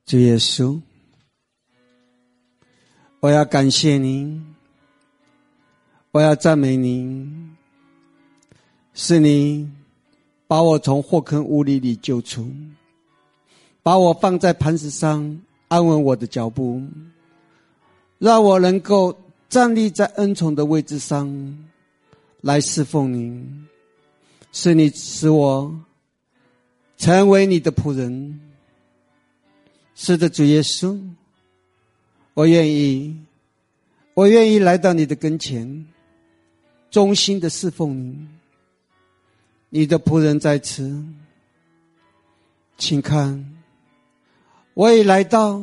主耶稣，我要感谢您，我要赞美您，是你把我从祸坑污泥里救出，把我放在磐石上安稳我的脚步，让我能够站立在恩宠的位置上来侍奉您。是你使我成为你的仆人。是的，主耶稣，我愿意来到你的跟前，衷心的侍奉你。你的仆人在此，请看，我也来到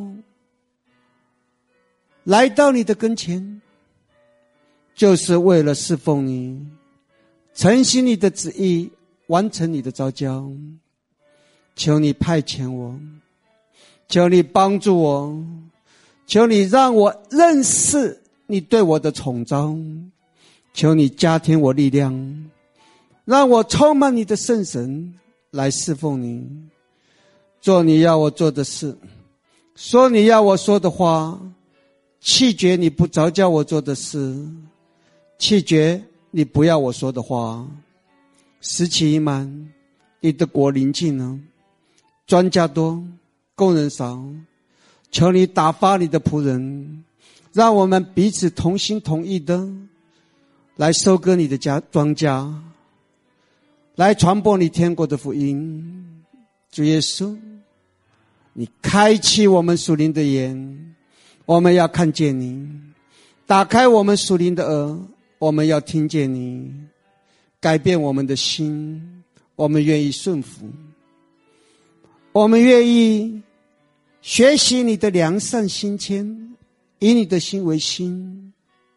你的跟前，就是为了侍奉你，承行你的旨意，完成你的召叫。求你派遣我，求你帮助我，求你让我认识你对我的宠召，求你加添我力量，让我充满你的圣神来侍奉你，做你要我做的事，说你要我说的话，弃绝你不召叫我做的事，弃绝你不要我说的话。时期已满，你的国临近了，庄稼多，工人少，求你打发你的仆人，让我们彼此同心同意的来收割你的庄稼，来传播你天国的福音。主耶稣，你开启我们属灵的眼，我们要看见你；打开我们属灵的耳，我们要听见你。改变我们的心，我们愿意顺服，我们愿意学习你的良善心谦，以你的心为心，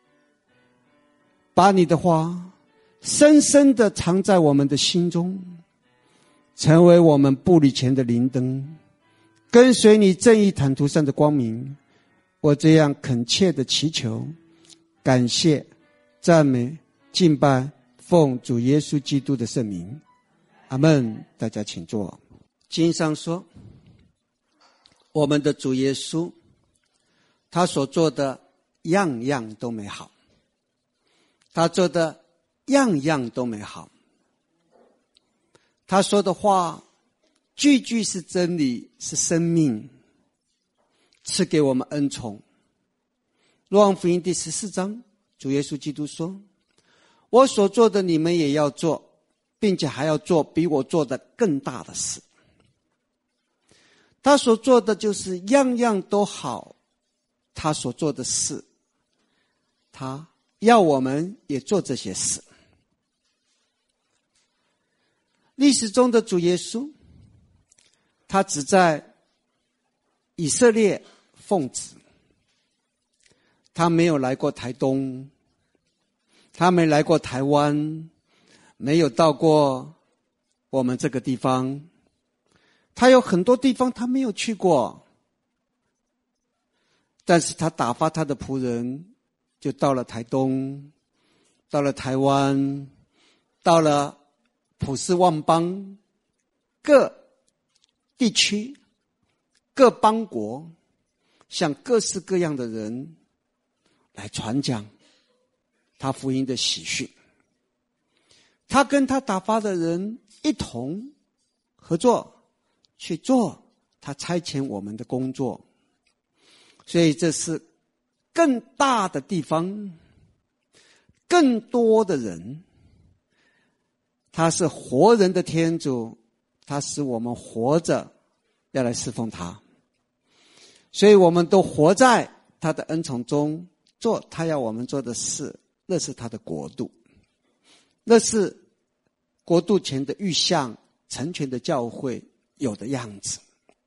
把你的话深深地藏在我们的心中，成为我们步履前的灵灯，跟随你正义坦途上的光明。我这样恳切的祈求，感谢、赞美、敬拜，奉主耶稣基督的圣名，阿们。大家请坐。经上说，我们的主耶稣，他所做的样样都美好，他做的样样都美好，他说的话句句是真理，是生命，赐给我们恩宠。若望福音第14章，主耶稣基督说，我所做的你们也要做，并且还要做比我做的更大的事。他所做的就是样样都好，他所做的事，他要我们也做这些事。历史中的主耶稣，他只在以色列奉旨，他没有来过台东，他没来过台湾，没有到过我们这个地方，他有很多地方他没有去过，但是他打发他的仆人，就到了台东，到了台湾，到了普世万邦，各地区、各邦国，向各式各样的人来传讲他福音的喜讯。他跟他打发的人一同合作，去做他差遣我们的工作。所以这是更大的地方，更多的人。他是活人的天主，他使我们活着，要来侍奉他。所以我们都活在他的恩宠中，做他要我们做的事，那是他的国度，那是国度前的预象，成全的教会有的样子。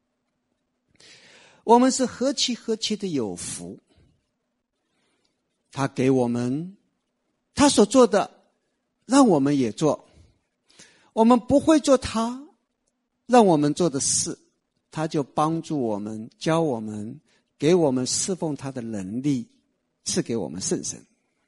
我们是何其的有福，他给我们他所做的，让我们也做。我们不会做他让我们做的事，他就帮助我们，教我们，给我们侍奉他的能力，赐给我们圣神。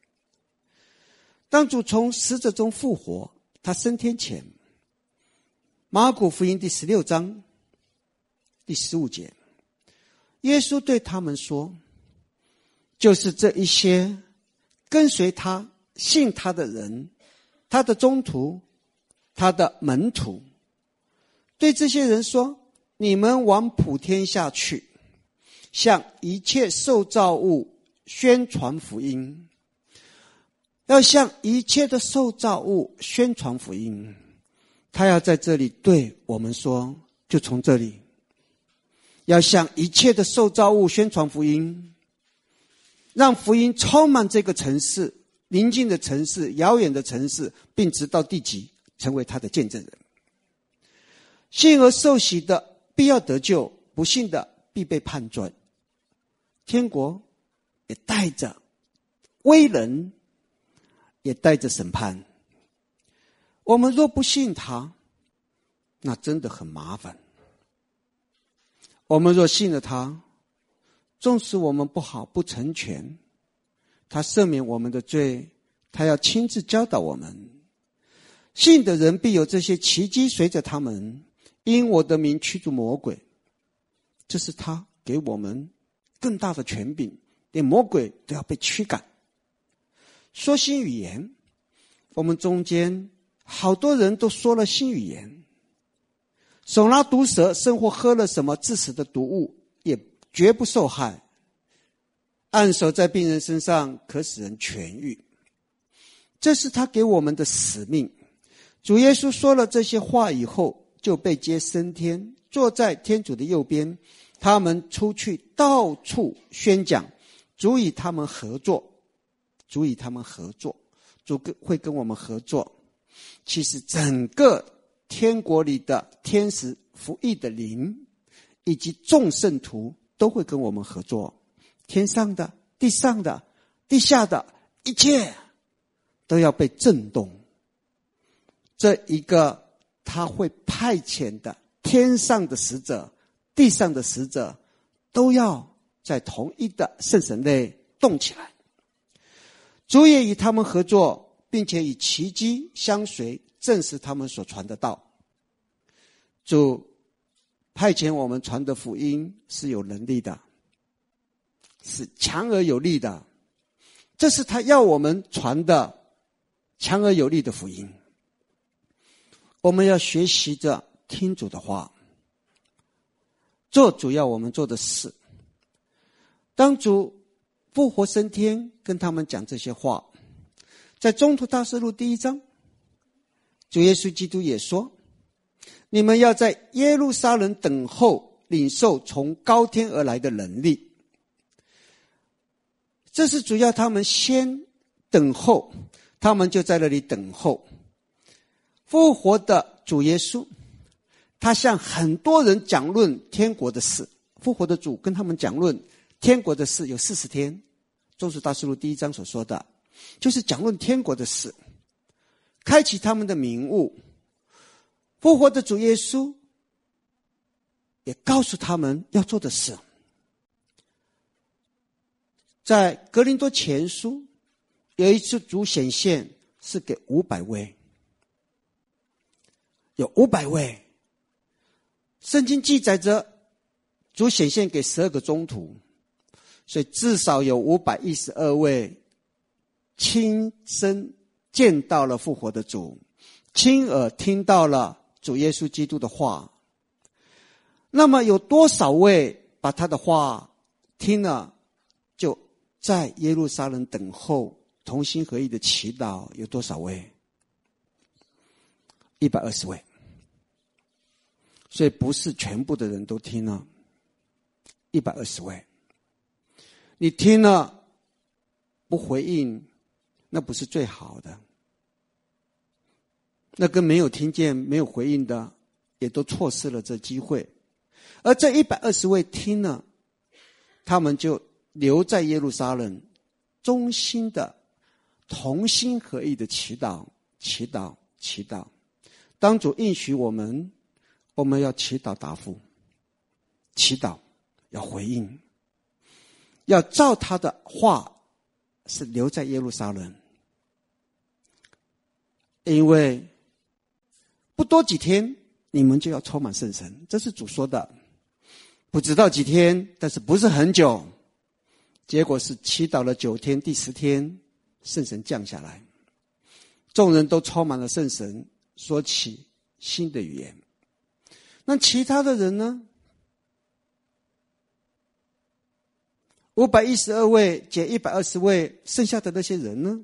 当主从死者中复活，他升天前，马可福音第16章第15节， 耶稣对他们说，就是这一些跟随他、信他的人，他的宗徒，他的门徒，对这些人说，你们往普天下去，向一切受造物宣传福音。要向一切的受造物宣传福音。他要在这里对我们说，就从这里，要向一切的受造物宣传福音，让福音充满这个城市，邻近的城市，遥远的城市，并直到地极，成为他的见证人。信而受洗的必要得救，不信的必被判罪。天国也带着威能，也带着审判。我们若不信他，那真的很麻烦。我们若信了他，纵使我们不好不成全，他赦免我们的罪，他要亲自教导我们。信的人必有这些奇迹随着他们，因我的名驱逐魔鬼。这是他给我们更大的权柄，连魔鬼都要被驱赶。说新语言，我们中间好多人都说了新语言，手拿毒蛇，生或喝了什么致死的毒物，也绝不受害。按手在病人身上，可使人痊愈。这是他给我们的使命。主耶稣说了这些话以后，就被接升天，坐在天主的右边。他们出去到处宣讲，主与他们合作，主与他们合作，主会跟我们合作。其实整个天国里的天使、服役的灵以及众圣徒都会跟我们合作，天上的、地上的、地下的一切都要被震动。这一个他会派遣的天上的使者、地上的使者都要在同一的圣神内动起来。主也与他们合作，并且以奇迹相随，证实他们所传的道。主派遣我们传的福音是有能力的，是强而有力的，这是他要我们传的强而有力的福音。我们要学习着听主的话，做主要我们做的事。当主复活升天跟他们讲这些话，在宗徒大事录第1章，主耶稣基督也说，你们要在耶路撒冷等候领受从高天而来的能力。这是主要他们先等候，他们就在那里等候。复活的主耶稣，他向很多人讲论天国的事。复活的主跟他们讲论天国的事有40天，宗徒大事录第1章所说的就是讲论天国的事，开启他们的明悟。复活的主耶稣也告诉他们要做的事。在哥林多前书有一次主显现是给500位，有500位。圣经记载着主显现给12个宗徒，所以至少有512位亲身见到了复活的主，亲耳听到了主耶稣基督的话。那么有多少位把他的话听了，就在耶路撒冷等候，同心合意的祈祷？有多少位？120位。所以不是全部的人都听了，120位。你听了不回应，那不是最好的，那跟没有听见没有回应的也都错失了这机会。而这120位听了，他们就留在耶路撒冷，衷心的同心合意的祈祷，祈祷，祈祷。当主应许我们，我们要祈祷答复，祈祷要回应，要照他的话是留在耶路撒冷。因为不多几天你们就要充满圣神，这是主说的。 不知道几天，但是不是很久。结果是祈祷了9天，第10天，圣神降下来，众人都充满了圣神，说起新的语言。那其他的人呢？512位减120位，剩下的那些人呢？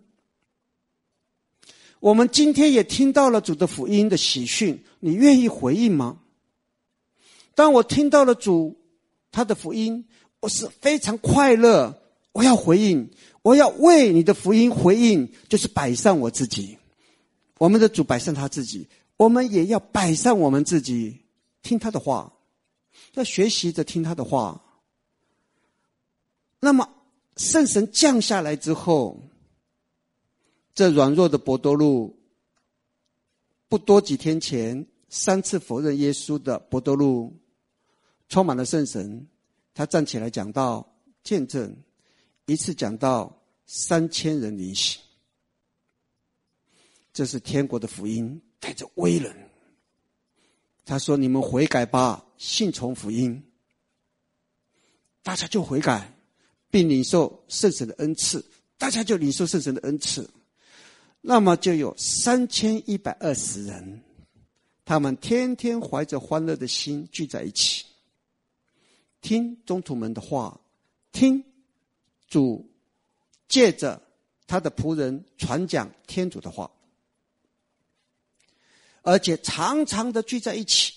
我们今天也听到了主的福音的喜讯，你愿意回应吗？当我听到了主他的福音，我是非常快乐，我要回应，我要为你的福音回应，就是摆上我自己。我们的主摆上他自己，我们也要摆上我们自己，听他的话，要学习着听他的话。那么圣神降下来之后，这软弱的伯多禄，不多几天前3次否认耶稣的伯多禄，充满了圣神，他站起来讲道见证，一次讲到3000人灵洗。这是天国的福音，带着威能。他说：你们悔改吧，信从福音。大家就悔改，并领受圣神的恩赐，大家就领受圣神的恩赐。那么就有3120人，他们天天怀着欢乐的心聚在一起，听宗徒们的话，听主借着他的仆人传讲天主的话，而且常常的聚在一起，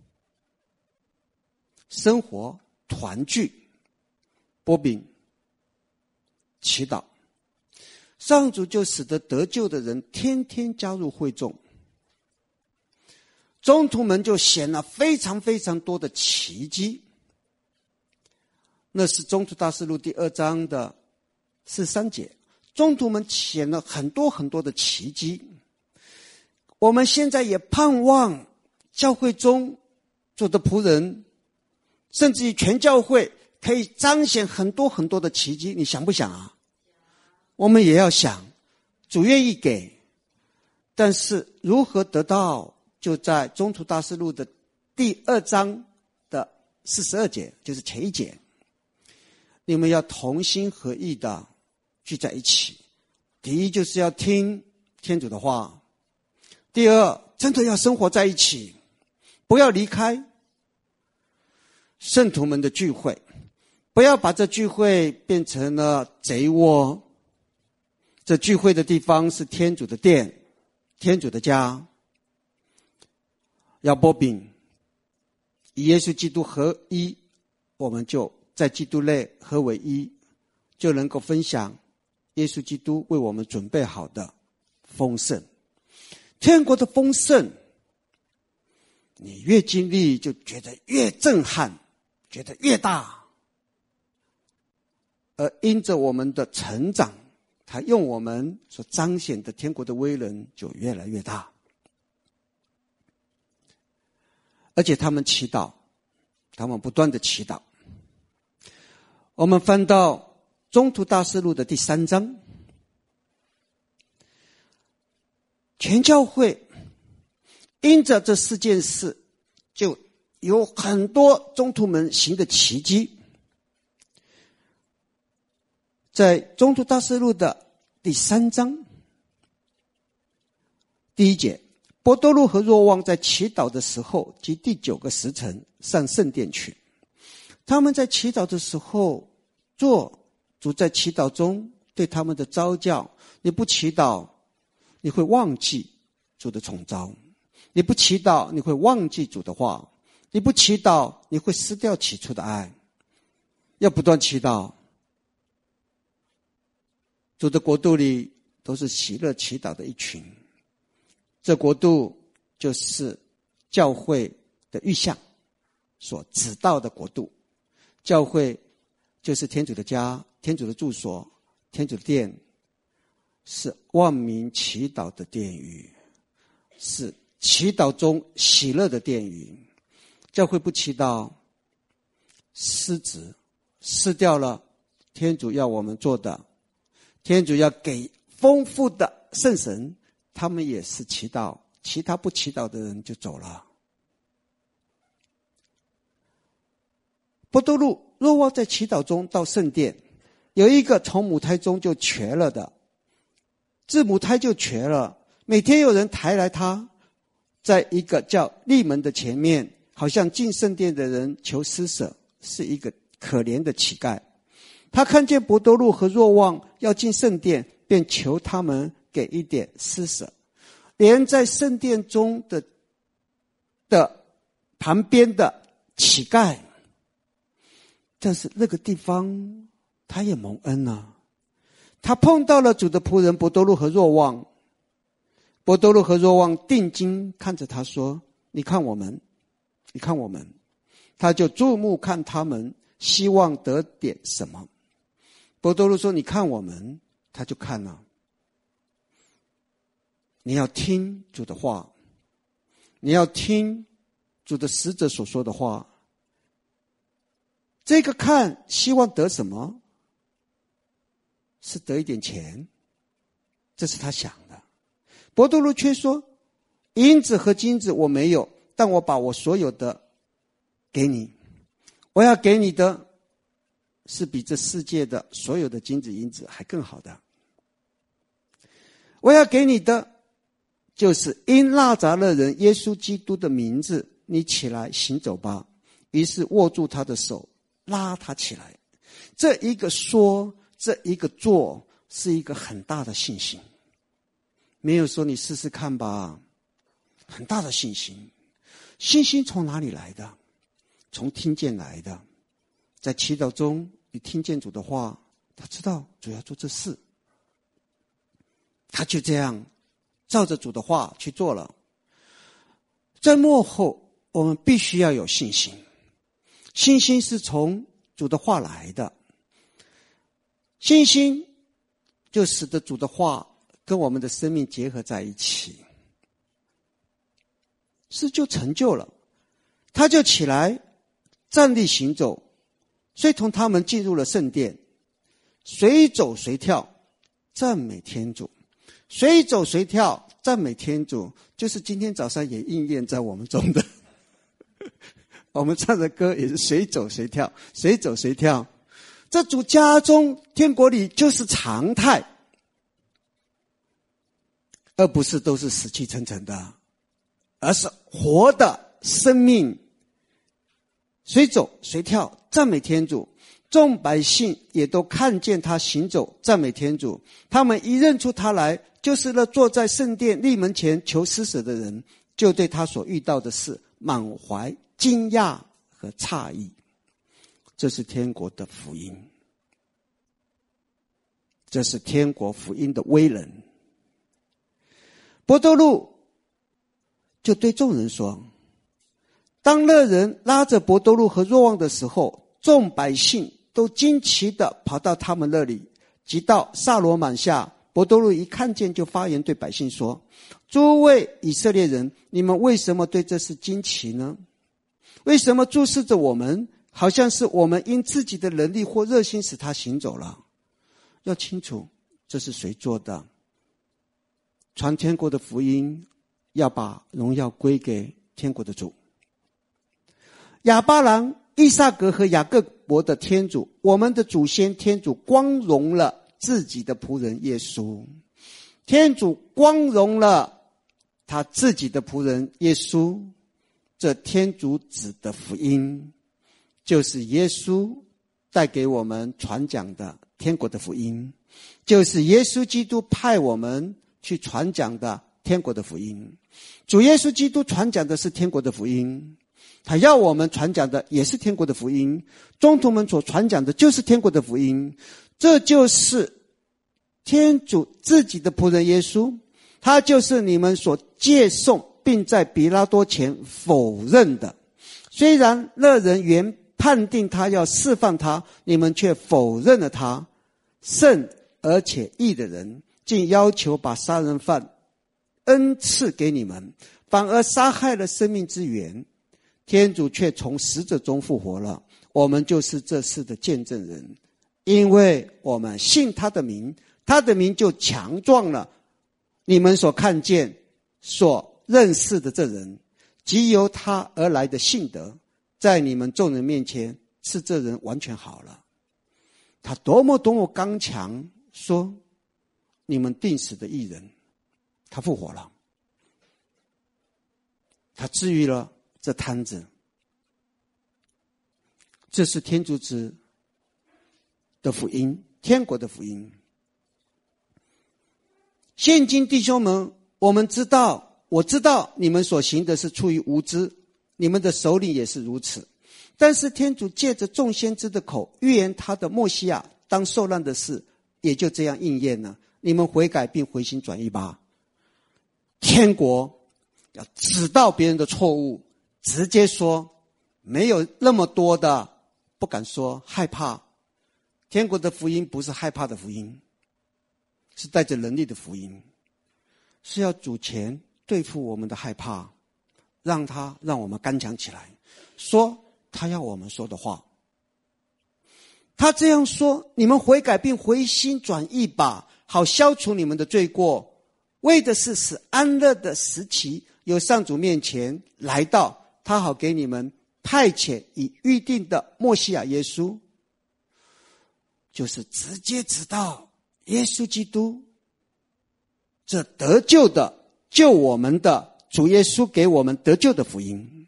生活团聚，擘饼祈祷。上主就使得得救的人天天加入会众，宗徒们就显了非常非常多的奇迹。那是宗徒大事录第2章的43节，宗徒们显了很多很多的奇迹。我们现在也盼望教会中主的仆人，甚至于全教会可以彰显很多很多的奇迹，你想不想啊？我们也要想，主愿意给，但是如何得到，就在宗徒大事录的第2章的42节，就是前一节。你们要同心合意的聚在一起。第一，就是要听天主的话；第二，真的要生活在一起，不要离开圣徒们的聚会，不要把这聚会变成了贼窝。这聚会的地方是天主的殿，天主的家。要擘饼，以耶稣基督合一，我们就在基督内合为一，就能够分享耶稣基督为我们准备好的丰盛。天国的丰盛，你越经历就觉得越震撼，觉得越大。而因着我们的成长，他用我们所彰显的天国的威能就越来越大。而且他们祈祷，他们不断的祈祷。我们翻到宗徒大事录的第3章，全教会因着这4件事，就有很多宗徒们行的奇迹。在宗徒大事录的第3章第1节，伯多禄和若望在祈祷的时候，即第9个时辰上圣殿去。他们在祈祷的时候，主在祈祷中对他们的召教：你不祈祷，你会忘记主的宠召；你不祈祷，你会忘记主的话；你不祈祷，你会失掉起初的爱。要不断祈祷。主的国度里都是喜乐祈祷的一群，这国度就是教会的预象所指导的国度。教会就是天主的家，天主的住所，天主的殿，是万民祈祷的殿宇，是祈祷中喜乐的殿宇。教会不祈祷，失职，失掉了天主要我们做的。天主要给丰富的圣神，他们也是祈祷，其他不祈祷的人就走了。 伯多禄、若望在祈祷中到圣殿，有一个从母胎中就瘸了的，自母胎就瘸了，每天有人抬来他，在一个叫利门的前面，好像进圣殿的人求施舍，是一个可怜的乞丐。他看见伯多禄和若望要进圣殿，便求他们给一点施舍。连在圣殿中的旁边的乞丐，但是那个地方他也蒙恩啊。他碰到了主的仆人伯多禄和若望，伯多禄和若望定睛看着他说：你看我们，你看我们。他就注目看他们，希望得点什么。伯多禄说：你看我们。他就看了。你要听主的话，你要听主的使者所说的话。这个看希望得什么？是得一点钱，这是他想的。伯多禄却说：银子和金子我没有，但我把我所有的给你。我要给你的是比这世界的所有的金子银子还更好的。我要给你的就是因纳匝勒人耶稣基督的名字，你起来行走吧。于是握住他的手，拉他起来。这一个说，这一个做，是一个很大的信心。没有说你试试看吧，很大的信心。信心从哪里来的？从听见来的。在祈祷中，你听见主的话，他知道主要做这事，他就这样照着主的话去做了。在末后，我们必须要有信心。信心是从主的话来的，信心就使得主的话跟我们的生命结合在一起，事就成就了。他就起来站立行走，遂同他们进入了圣殿，随走随跳赞美天主。随走随跳赞美天主，就是今天早上也应验在我们中的我们唱的歌也是随走随跳，随走随跳。这主家中天国里就是常态，而不是都是死气沉沉的，而是活的生命。随走随跳赞美天主，众百姓也都看见他行走赞美天主。他们一认出他来，就是那坐在圣殿立门前求施舍的人，就对他所遇到的事满怀惊讶和诧异。这是天国的福音，这是天国福音的威能。伯多禄就对众人说，当那人拉着伯多禄和若望的时候，众百姓都惊奇地跑到他们那里，即到萨罗满下。伯多禄一看见，就发言对百姓说：诸位以色列人，你们为什么对这事惊奇呢？为什么注视着我们，好像是我们因自己的能力或热心使他行走了？要清楚这是谁做的。传天国的福音，要把荣耀归给天国的主。亚巴郎、以撒格和雅各伯的天主，我们的祖先天主光荣了自己的仆人耶稣。天主光荣了他自己的仆人耶稣。这天主子的福音，就是耶稣带给我们传讲的天国的福音，就是耶稣基督派我们去传讲的天国的福音。主耶稣基督传讲的是天国的福音，他要我们传讲的也是天国的福音，宗徒们所传讲的就是天国的福音。这就是天主自己的仆人耶稣，他就是你们所接送并在比拉多前否认的。虽然那人原判定他要释放他，你们却否认了他。圣而且义的人，竟要求把杀人犯恩赐给你们，反而杀害了生命之源。天主却从死者中复活了，我们就是这事的见证人。因为我们信他的名，他的名就强壮了你们所看见所认识的这人，即由他而来的信德，在你们众人面前是这人完全好了。他多么刚强，说你们定死的义人，他复活了，他治愈了这摊子。这是天主子的福音，天国的福音。现今弟兄们，我知道你们所行的是出于无知，你们的首领也是如此。但是天主借着众先知的口预言他的默西亚当受难的事，也就这样应验了。你们悔改并回心转意吧。天国要指到别人的错误，直接说，没有那么多的不敢说害怕。天国的福音不是害怕的福音，是带着能力的福音，是要主前对付我们的害怕，让我们刚强起来，说他要我们说的话。他这样说，你们悔改并回心转意吧，好消除你们的罪过，为的是使安乐的时期由上主面前来到，他好给你们派遣已预定的默西亚耶稣，就是直接指到耶稣基督，这得救的救我们的主耶稣给我们得救的福音。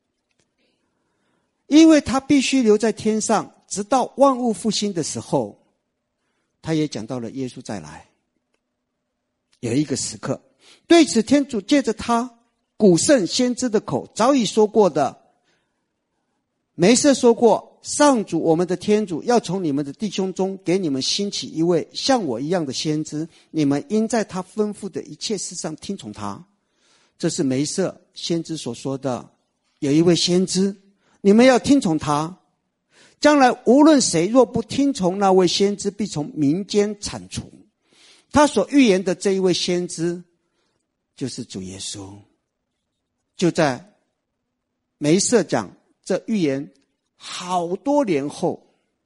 因为他必须留在天上，直到万物复兴的时候。他也讲到了耶稣再来有一个时刻。对此天主借着他古圣先知的口早已说过的，梅瑟说过，上主我们的天主要从你们的弟兄中给你们兴起一位像我一样的先知，你们应在他吩咐的一切事上听从他。这是梅瑟先知所说的，有一位先知，你们要听从他。将来无论谁若不听从那位先知，必从民间铲除。他所预言的这一位先知就是主耶稣。就在梅瑟讲这预言好多年后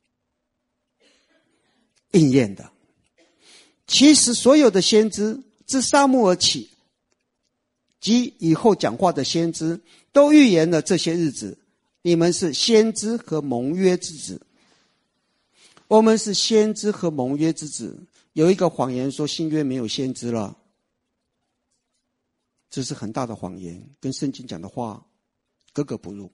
应验的。其实所有的先知自撒母耳起及以后讲话的先知都预言了这些日子。你们是先知和盟约之子。我们是先知和盟约之子。有一个谎言说新约没有先知了，这是很大的谎言，跟圣经讲的话格格不入。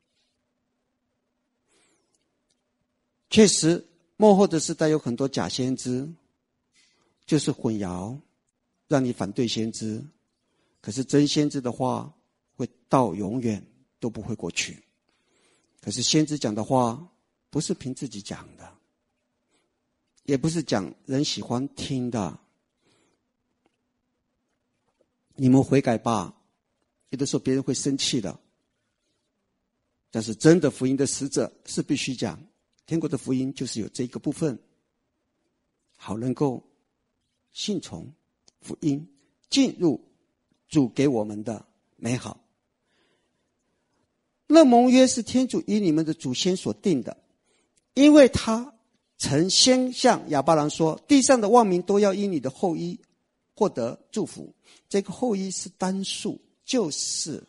确实末后的时代有很多假先知，就是混淆，让你反对先知。可是真先知的话会到永远都不会过去。可是先知讲的话不是凭自己讲的，也不是讲人喜欢听的。你们悔改吧，有的时候别人会生气的，但是真的福音的使者是必须讲。天国的福音就是有这个部分，好能够信从福音，进入主给我们的美好。那盟约是天主与你们的祖先所定的，因为他曾先向亚巴郎说，地上的万民都要因你的后裔获得祝福。这个后裔是单数，就是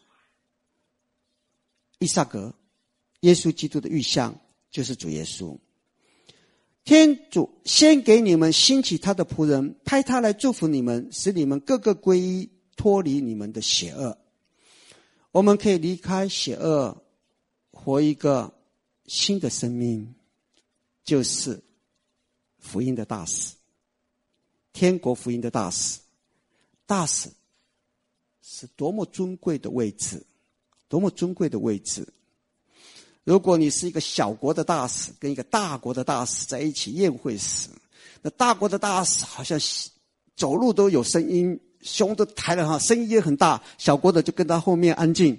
依撒格，耶稣基督的预像就是主耶稣。天主先给你们兴起他的仆人，派他来祝福你们，使你们个个归依，脱离你们的邪恶。我们可以离开邪恶，活一个新的生命，就是福音的大使，天国福音的大使。大使是多么尊贵的位置，多么尊贵的位置。如果你是一个小国的大使，跟一个大国的大使在一起宴会时，那大国的大使好像走路都有声音，胸都抬得很，声音也很大，小国的就跟他后面安静。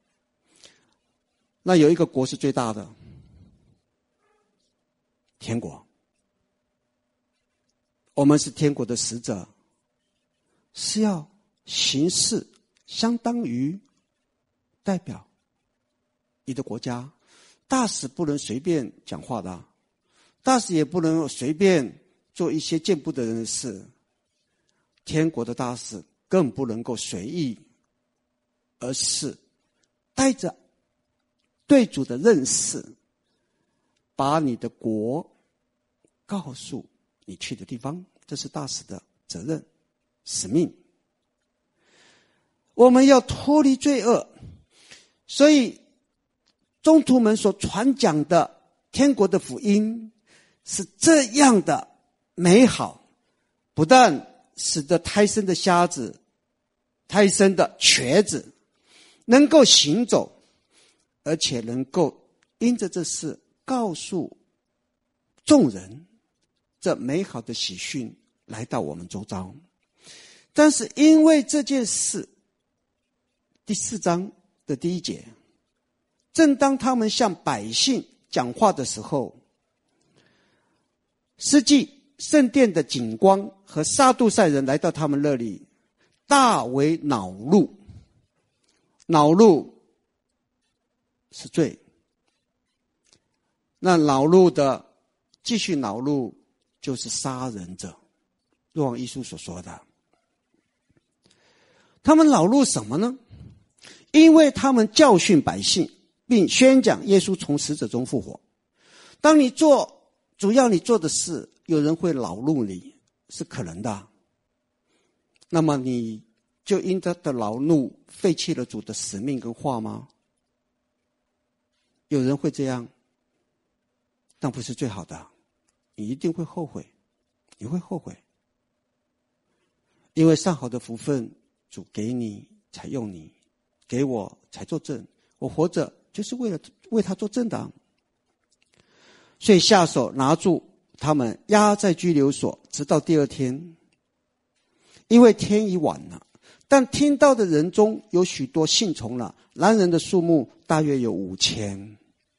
那有一个国是最大的，天国。我们是天国的使者，是要行事相当于代表你的国家。大使不能随便讲话的，大使也不能随便做一些见不得人的事。天国的大使更不能够随意，而是带着对主的认识， 把你的国告诉你去的地方，这是大使的责任使命。我们要脱离罪恶，所以宗徒们所传讲的天国的福音是这样的美好，不但使得胎生的瞎子、胎生的瘸子能够行走，而且能够因着这事告诉众人这美好的喜讯来到我们周遭。但是因为这件事，第4章的第1节，正当他们向百姓讲话的时候，司祭、圣殿的警官和撒杜塞人来到他们那里，大为恼怒。恼怒是罪，那恼怒的继续恼怒就是杀人者，若望一书所说的。他们恼怒什么呢？因为他们教训百姓，并宣讲耶稣从死者中复活。当你做主要你做的事，有人会恼怒你，是可能的。那么你就因他的恼怒废弃了主的使命跟话吗？有人会这样，但不是最好的。你一定会后悔，你会后悔，因为上好的福分主给你才用你，给我才作证，我活着就是为了为他做证的。所以下手拿住他们，押在拘留所，直到第2天，因为天已晚了。但听到的人中有许多信从了，男人的数目大约有5000。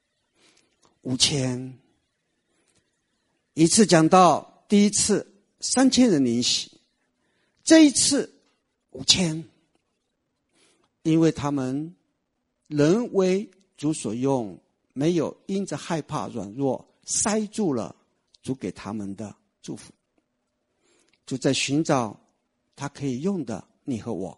一次讲到第一次3000人领洗，这一次5000，因为他们人为主所用，没有因着害怕软弱塞住了主给他们的祝福。主在寻找他可以用的你和我。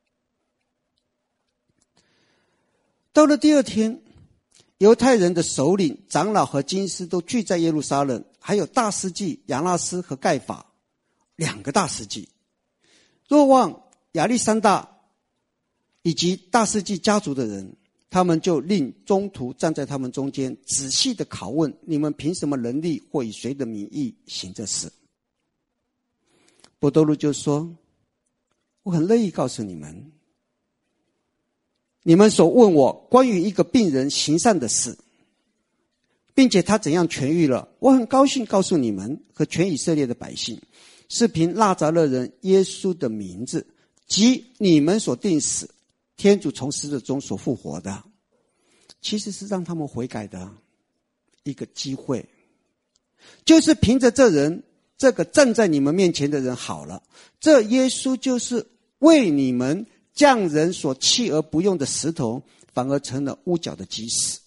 到了第2天，犹太人的首领、长老和经师都聚在耶路撒冷，还有大司祭亚那斯和盖法，2个大司祭。若望、亚历山大以及大司祭家族的人，他们就令宗徒站在他们中间，仔细的拷问：你们凭什么能力或以谁的名义行这事？伯多禄就说：我很乐意告诉你们，你们所问我关于一个病人行善的事，并且他怎样痊愈了，我很高兴告诉你们和全以色列的百姓，是凭纳匝勒人耶稣的名字，即你们所定死，天主从死者中所复活的，其实是让他们悔改的一个机会。就是凭着这人，这个站在你们面前的人好了，这耶稣就是为你们匠人所弃而不用的石头，反而成了屋角的基石。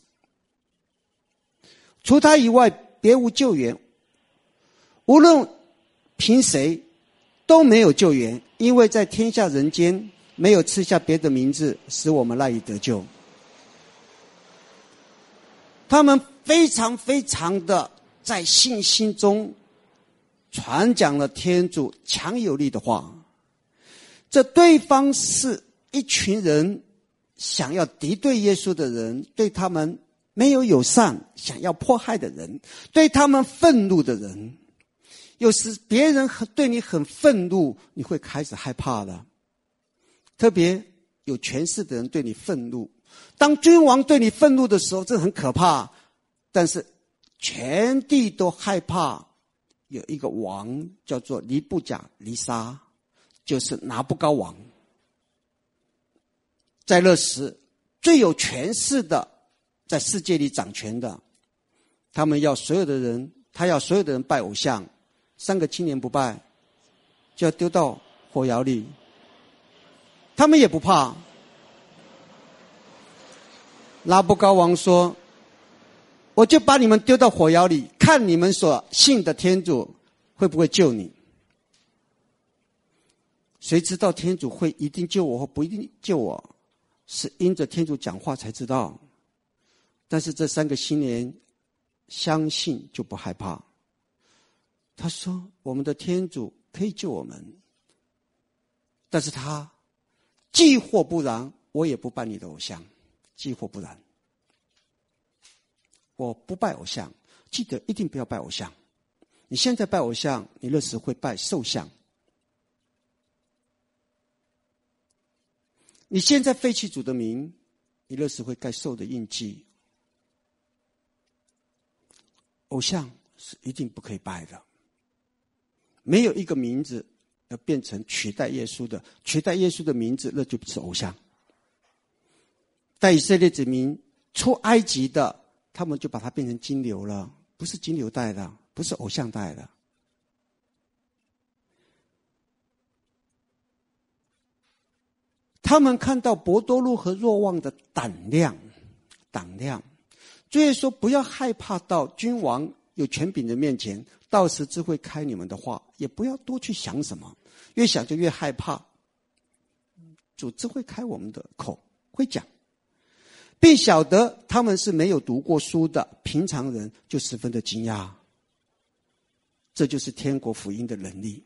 除他以外别无救援，无论凭谁都没有救援，因为在天下人间没有赐下别的名字使我们赖以得救。他们非常非常的在信心中传讲了天主强有力的话。这对方是一群人想要敌对耶稣的人，对他们没有友善，想要迫害的人，对他们愤怒的人。有时别人对你很愤怒，你会开始害怕了。特别有权势的人对你愤怒，当君王对你愤怒的时候，这很可怕。但是全地都害怕有一个王叫做尼布甲尼撒，就是拿布高王。在那时最有权势的，在世界里掌权的，他要所有的人拜偶像，3个青年不拜就要丢到火窑里，他们也不怕。拿布高王说，我就把你们丢到火窑里，看你们所信的天主会不会救你。谁知道天主会一定救我或不一定救我，是因着天主讲话才知道。但是这3个青年相信就不害怕。他说我们的天主可以救我们，但是他既或不然，我也不拜你的偶像。既或不然，我不拜偶像。记得一定不要拜偶像。你现在拜偶像，你那时会拜兽像。你现在废弃主的名，你那时会盖兽的印记。偶像是一定不可以拜的。没有一个名字要变成取代耶稣的，取代耶稣的名字，那就不是偶像。带以色列子民出埃及的，他们就把它变成金牛了，不是金牛带的，不是偶像带的。他们看到伯多禄和若望的胆量，主耶稣说不要害怕到君王有权柄的面前，到时只会开你们的话，也不要多去想什么，越想就越害怕。主只会开我们的口，会讲，并晓得他们是没有读过书的平常人，就十分的惊讶。这就是天国福音的能力。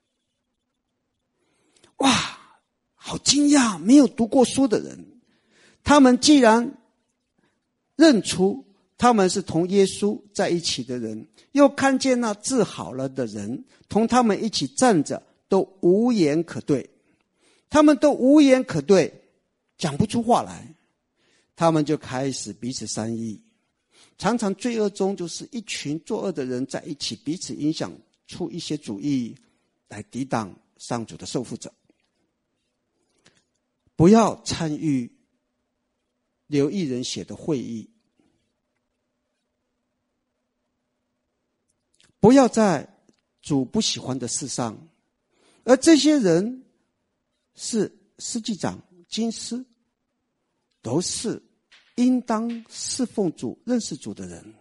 哇，好惊讶，没有读过书的人，他们既然认出他们是同耶稣在一起的人，又看见那治好了的人同他们一起站着，都无言可对。他们都无言可对，讲不出话来。他们就开始彼此商议。常常罪恶中就是一群作恶的人在一起，彼此影响出一些主意来抵挡上主的受傅者。不要参与流异人血的会议，不要在主不喜欢的事上，而这些人是司祭长、经师，都是应当侍奉主、认识主的人。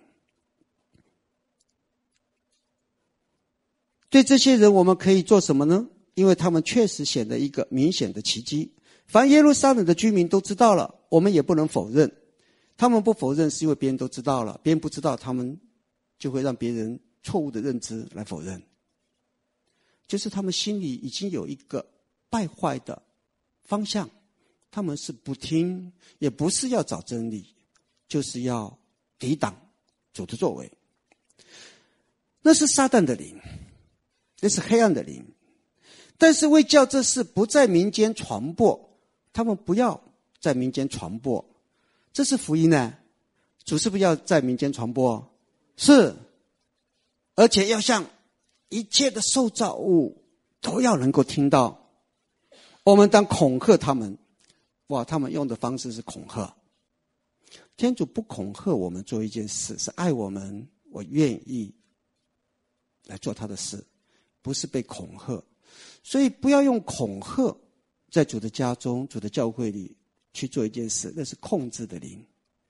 对这些人我们可以做什么呢？因为他们确实显得一个明显的奇迹，凡耶路撒冷的居民都知道了，我们也不能否认。他们不否认是因为别人都知道了，别人不知道，他们就会让别人错误的认知来否认。就是他们心里已经有一个败坏的方向，他们是不听，也不是要找真理，就是要抵挡主的作为。那是撒旦的灵，那是黑暗的灵。但是为叫这事不在民间传播，他们不要在民间传播，这是福音呢。主是不是要在民间传播？是，而且要向一切的受造物都要能够听到。我们当恐吓他们，哇，他们用的方式是恐吓。天主不恐吓我们做一件事，是爱我们，我愿意来做他的事，不是被恐吓。所以不要用恐吓在主的家中、主的教会里去做一件事，那是控制的灵，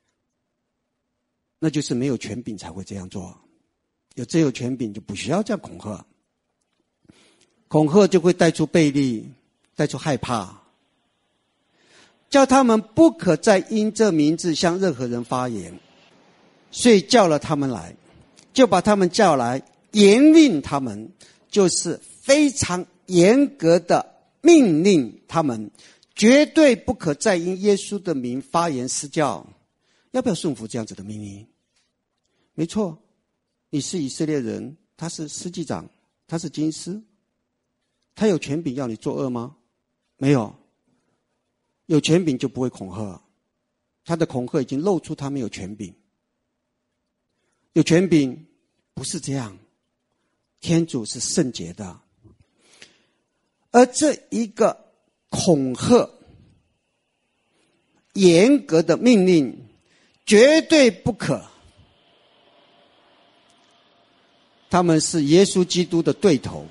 那就是没有权柄才会这样做。真有权柄就不需要这样恐吓，恐吓就会带出悖逆，带出害怕，叫他们不可再因这名字向任何人发言。所以叫了他们来，就把他们叫来，严令他们，就是非常严格的命令他们，绝对不可再因耶稣的名发言施教。要不要顺服这样子的命令？没错，你是以色列人，他是司祭长，他是经师，他有权柄要你作恶吗？没有。有权柄就不会恐吓，他的恐吓已经露出他没有权柄。有权柄不是这样，天主是圣洁的，而这一个恐吓、严格的命令绝对不可。他们是耶稣基督的对头，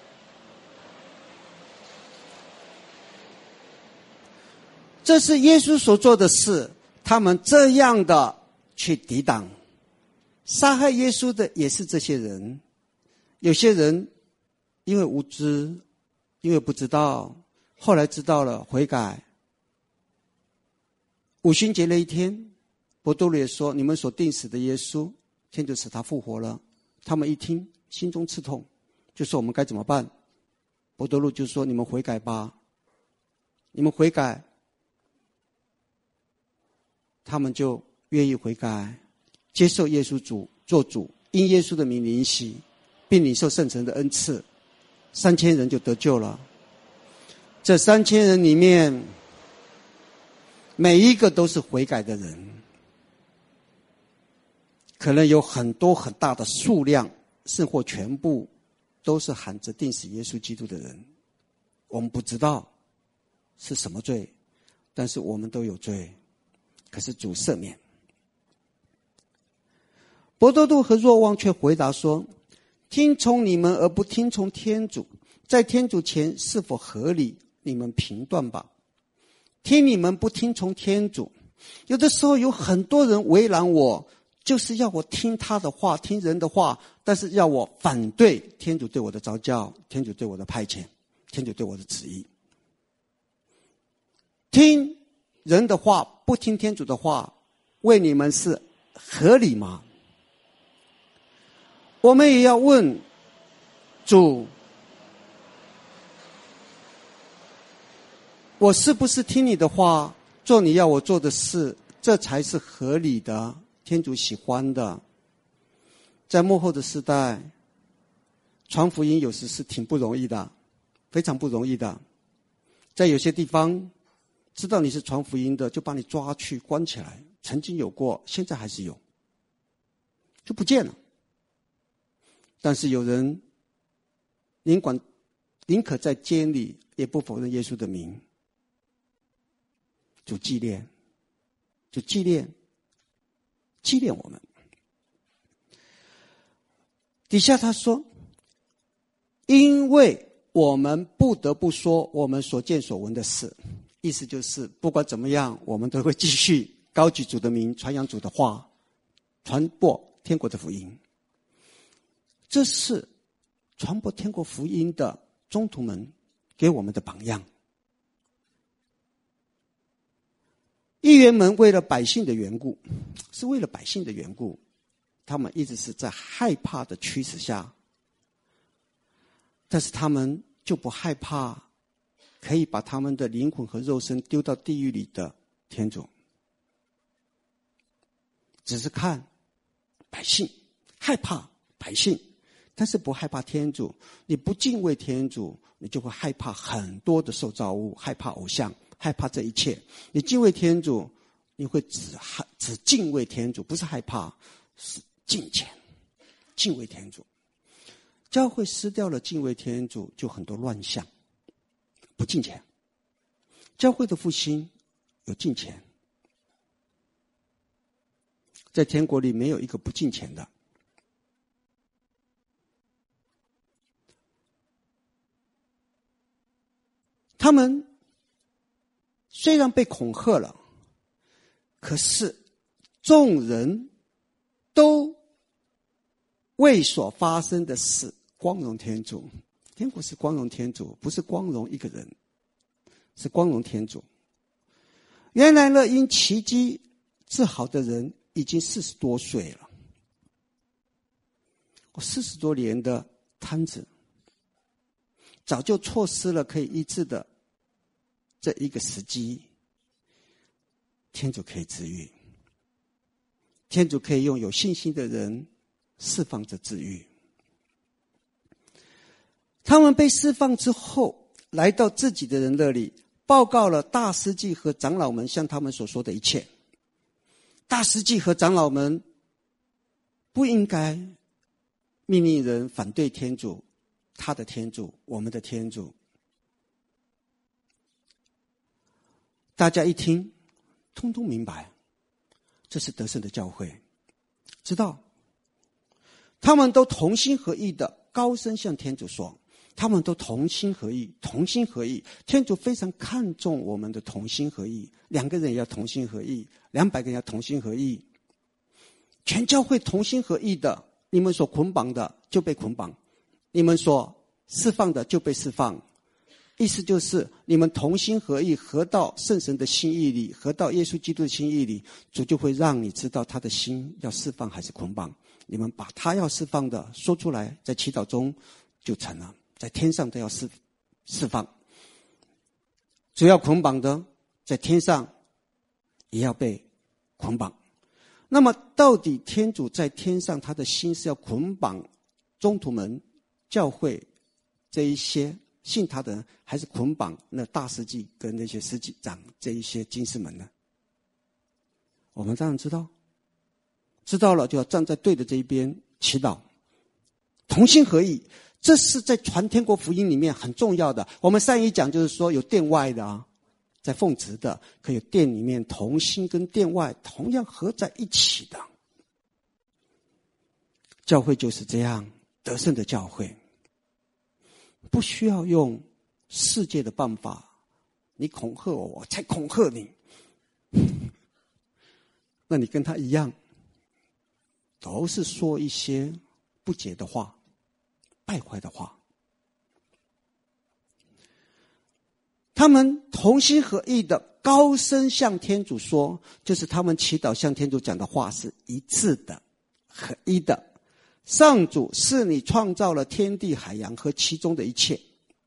这是耶稣所做的事，他们这样的去抵挡。杀害耶稣的也是这些人，有些人因为无知，因为不知道，后来知道了悔改。五旬节那一天，伯多禄也说，你们所钉死的耶稣天主使他复活了。他们一听，心中刺痛，就说我们该怎么办？伯多禄就说：你们悔改吧，你们悔改。他们就愿意悔改，接受耶稣主做主，因耶稣的名领洗，并领受圣神的恩赐，3000人就得救了。这3000人里面，每一个都是悔改的人，可能有很多很大的数量，甚或全部都是喊着钉死耶稣基督的人。我们不知道是什么罪，但是我们都有罪，可是主赦免。伯多禄和若望却回答说：听从你们而不听从天主，在天主前是否合理？你们评断吧。听你们不听从天主，有的时候有很多人为难我，就是要我听他的话，听人的话，但是要我反对天主对我的召叫，天主对我的派遣，天主对我的旨意。听人的话，不听天主的话，为你们是合理吗？我们也要问主，我是不是听你的话，做你要我做的事，这才是合理的，天主喜欢的。在末后的时代，传福音有时是挺不容易的，非常不容易的。在有些地方，知道你是传福音的，就把你抓去关起来，曾经有过，现在还是有，就不见了。但是有人宁可在监里，也不否认耶稣的名。主纪念，就纪念我们。底下他说，因为我们不得不说我们所见所闻的事，意思就是不管怎么样，我们都会继续高举主的名，传扬主的话，传播天国的福音。这是传播天国福音的宗徒们给我们的榜样。议员们为了百姓的缘故，是为了百姓的缘故，他们一直是在害怕的驱使下，但是他们就不害怕可以把他们的灵魂和肉身丢到地狱里的天主。只是看百姓，害怕百姓，但是不害怕天主。你不敬畏天主，你就会害怕很多的受造物，害怕偶像，害怕这一切。你敬畏天主，你会只敬畏天主，不是害怕，是敬虔，敬畏天主。教会失掉了敬畏天主，就很多乱象，不敬虔。教会的复兴有敬虔，在天国里没有一个不敬虔的。他们虽然被恐吓了，可是众人都为所发生的事光荣天主。天国是光荣天主，不是光荣一个人，是光荣天主。原来呢，因奇迹治好的人已经40多岁了。我40多年的瘫子，早就错失了可以医治的这一个时机。天主可以治愈，天主可以用有信心的人释放着治愈。他们被释放之后，来到自己的人那里，报告了大司祭和长老们向他们所说的一切。大司祭和长老们不应该命令人反对天主，他的天主，我们的天主。大家一听，通通明白，这是得胜的教会，知道他们都同心合意的高声向天主说，他们都同心合意，同心合意。天主非常看重我们的同心合意，2个人也要同心合意，200个人要同心合意，全教会同心合意的。你们所捆绑的就被捆绑，你们所释放的就被释放。意思就是你们同心合意，合到圣神的心意里，合到耶稣基督的心意里，主就会让你知道他的心要释放还是捆绑， 你们把他要释放的说出来，在祈祷中就成了，在天上都要释放。主要捆绑的，在天上也要被捆绑。那么到底天主在天上他的心是要捆绑宗徒们、教会这一些信他的人，还是捆绑那大司祭跟那些司祭长这一些经师们呢？我们当然知道，知道了就要站在对的这一边祈祷，同心合意，这是在传天国福音里面很重要的。我们上一讲就是说有殿外的啊，在奉职的，可有殿里面同心跟殿外同样合在一起的。教会就是这样得胜的教会，不需要用世界的办法，你恐吓我，我才恐吓你。那你跟他一样，都是说一些不洁的话、败坏的话。他们同心合意的高声向天主说，就是他们祈祷向天主讲的话是一致的、合一的。上主，是你创造了天地海洋和其中的一切，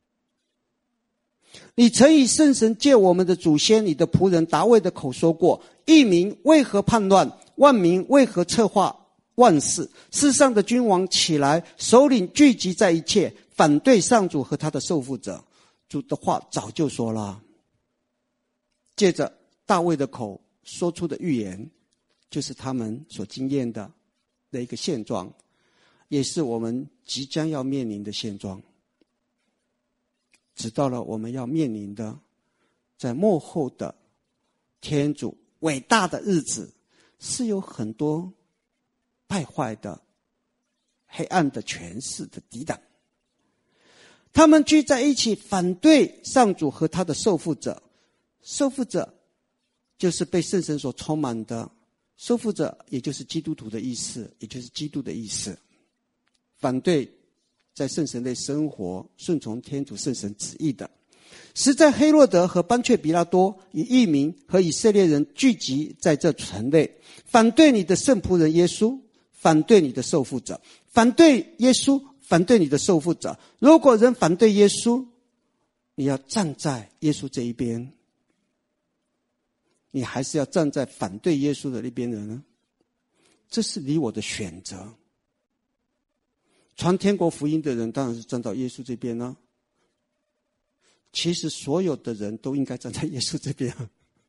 你曾以圣神借我们的祖先你的仆人达味的口说过，一民为何叛乱，万民为何策划万事，世上的君王起来，首领聚集在一切，反对上主和他的受傅者。主的话早就说了，借着大卫的口说出的预言，就是他们所经验的一个现状，也是我们即将要面临的现状。直到了我们要面临的在末后的天主伟大的日子，是有很多败坏的黑暗的权势的抵挡，他们聚在一起反对上主和他的受傅者。受傅者就是被圣神所充满的，受傅者也就是基督徒的意思，也就是基督的意思。反对在圣神内生活、顺从天主圣神旨意的，实在黑落德和班却比拉多与异民和以色列人聚集在这城内，反对你的圣仆人耶稣，反对你的受傅者，反对耶稣，反对你的受傅者。如果人反对耶稣，你要站在耶稣这一边，你还是要站在反对耶稣的那边的呢？这是你我的选择。传天国福音的人当然是站到耶稣这边呢。其实所有的人都应该站在耶稣这边，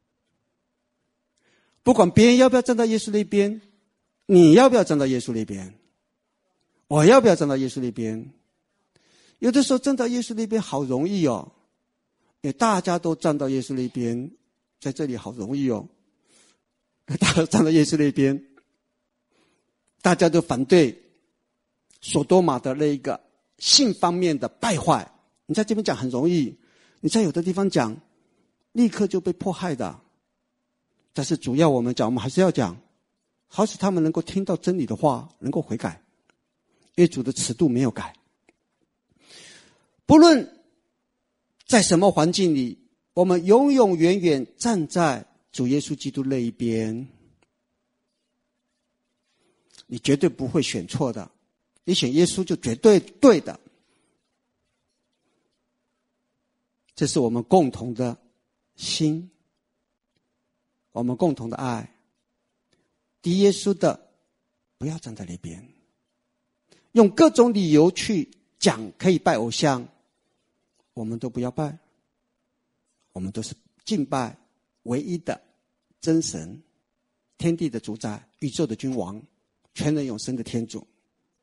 不管别人要不要站到耶稣那边，你要不要站到耶稣那边，我要不要站到耶稣那边。有的时候站到耶稣那边好容易哦，也大家都站到耶稣那边，在这里好容易哦，大家站到耶稣那边，大家都反对所多玛的那个性方面的败坏。你在这边讲很容易，你在有的地方讲立刻就被迫害的。但是主要我们讲，我们还是要讲，好使他们能够听到真理的话，能够悔改，因为主的尺度没有改。不论在什么环境里，我们永永远远站在主耶稣基督那一边，你绝对不会选错的，你选耶稣就绝对对的。这是我们共同的心，我们共同的爱。敌耶稣的不要站在那边，用各种理由去讲可以拜偶像，我们都不要拜，我们都是敬拜唯一的真神，天地的主宰，宇宙的君王，全能永生的天主。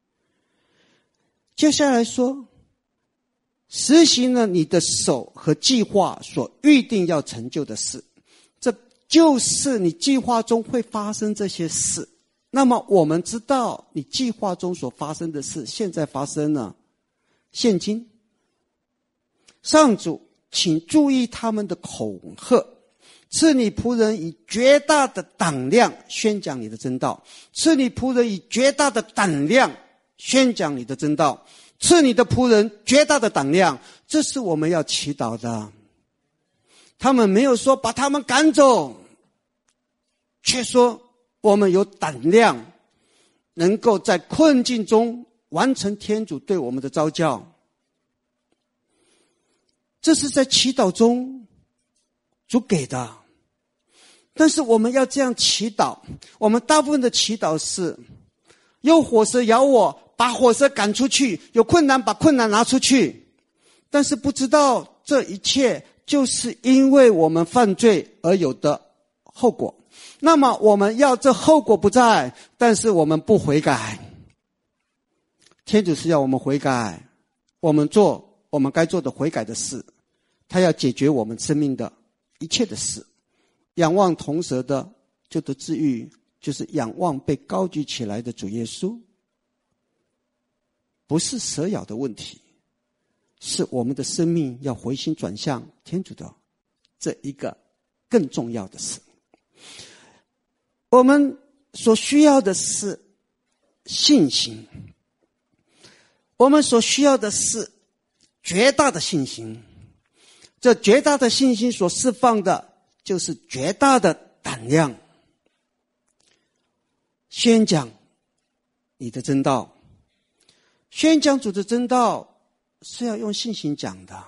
接下来说，实行了你的手和计划所预定要成就的事，这就是你计划中会发生这些事。那么我们知道你计划中所发生的事现在发生了。现今上主请注意他们的恐吓，赐你仆人以绝大的胆量宣讲你的真道，赐你仆人以绝大的胆量宣讲你的真道，赐你的仆人绝大的胆量。这是我们要祈祷的。他们没有说把他们赶走，却说我们有胆量能够在困境中完成天主对我们的召叫。这是在祈祷中主给的。但是我们要这样祈祷，我们大部分的祈祷是有火蛇咬我，把火蛇赶出去；有困难，把困难拿出去。但是不知道这一切就是因为我们犯罪而有的后果。那么我们要这后果不在，但是我们不悔改。天主是要我们悔改，我们做我们该做的悔改的事，他要解决我们生命的一切的事。仰望铜蛇的就得治愈，就是仰望被高举起来的主耶稣。不是蛇咬的问题，是我们的生命要回心转向天主的这一个更重要的事。我们所需要的是信心，我们所需要的是绝大的信心。这绝大的信心所释放的就是绝大的胆量。宣讲你的真道，宣讲主的真道是要用信心讲的，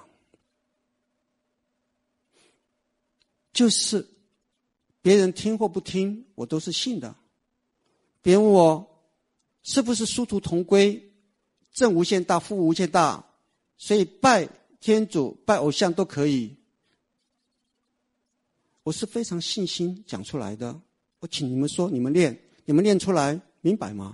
就是别人听或不听，我都是信的。别人问我是不是殊途同归，正无限大，负无限大，所以拜天主拜偶像都可以，我是非常信心讲出来的。我请你们说，你们念出来明白吗？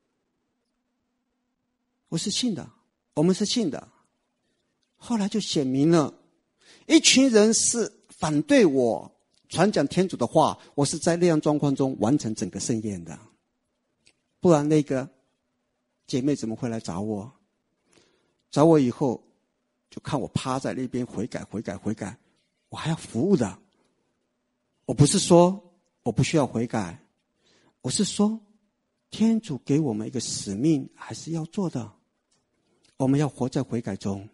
我是信的，我们是信的。后来就显明了，一群人是反对我传讲天主的话，我是在那样状况中完成整个盛宴的。不然那个姐妹怎么会来找我？找我以后就看我趴在那边悔改，我还要服务的。我不是说我不需要悔改，我是说天主给我们一个使命还是要做的，我们要活在悔改中。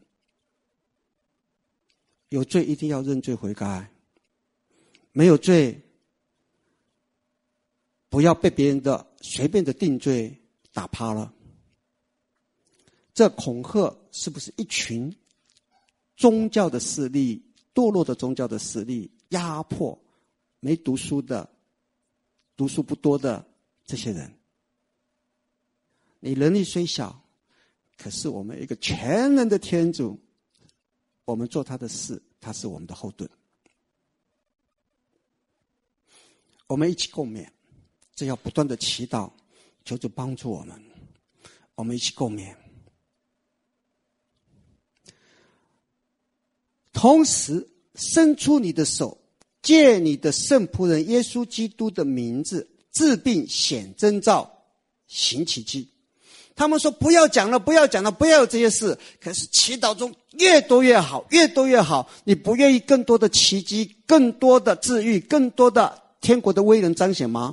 有罪一定要认罪悔改，没有罪不要被别人的随便的定罪打趴了。这恐吓是不是一群宗教的势力，堕落的宗教的势力，压迫没读书的，读书不多的这些人？你能力虽小，可是我们一个全能的天主，我们做他的事，他是我们的后盾。我们一起共勉，这要不断的祈祷，求主帮助我们。我们一起共勉。同时伸出你的手，借你的圣仆人耶稣基督的名字治病显征兆行奇迹。他们说不要讲了，不要有这些事。可是祈祷中越多越好，越多越好。你不愿意更多的奇迹，更多的治愈，更多的天国的威能彰显吗？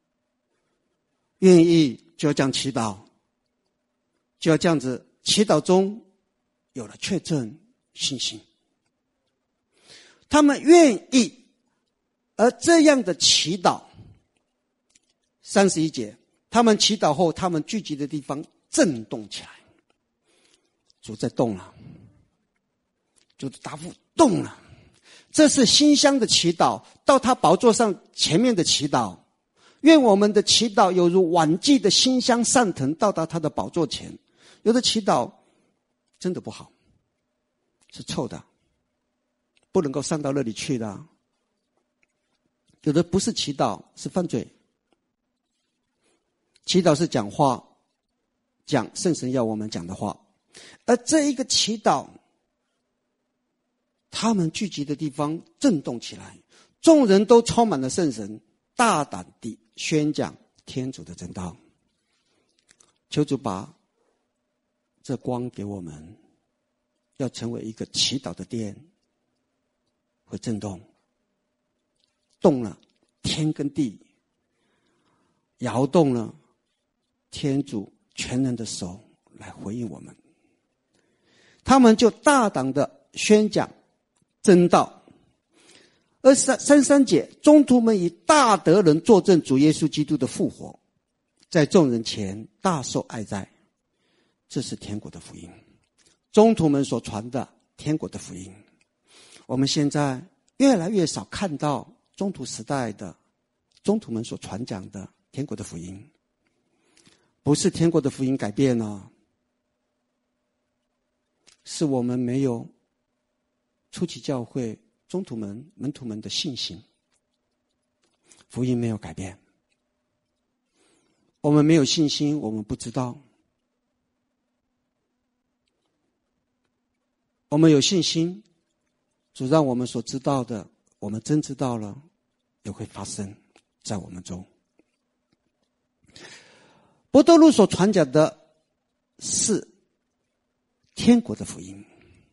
愿意就要这样祈祷，就要这样子祈祷中有了确证信心。他们愿意，而这样的祈祷，31节，他们祈祷后，他们聚集的地方震动起来。主在动了，主的答复动了。这是馨香的祈祷，到他宝座上前面的祈祷。愿我们的祈祷有如晚祭的馨香上腾，到达他的宝座前。有的祈祷真的不好，是臭的，不能够上到那里去的。有的不是祈祷，是犯罪。祈祷是讲话，讲圣神要我们讲的话。而这一个祈祷，他们聚集的地方震动起来，众人都充满了圣神，大胆地宣讲天主的真道。求主把这光给我们，要成为一个祈祷的殿，会震动，动了天跟地，摇动了天主全能的手来回应我们。他们就大胆的宣讲真道。33节，宗徒们以大德能作证主耶稣基督的复活。 在众人前大受爱戴。这是天国的福音，宗徒们所传的天国的福音。我们现在越来越少看到宗徒时代的宗徒们所传讲的天国的福音。不是天国的福音改变了，是我们没有初期教会宗徒们门徒们的信心。福音没有改变，我们没有信心，我们不知道。我们有信心，主让我们所知道的，我们真知道了，也会发生在我们中。伯多禄所传讲的是天国的福音。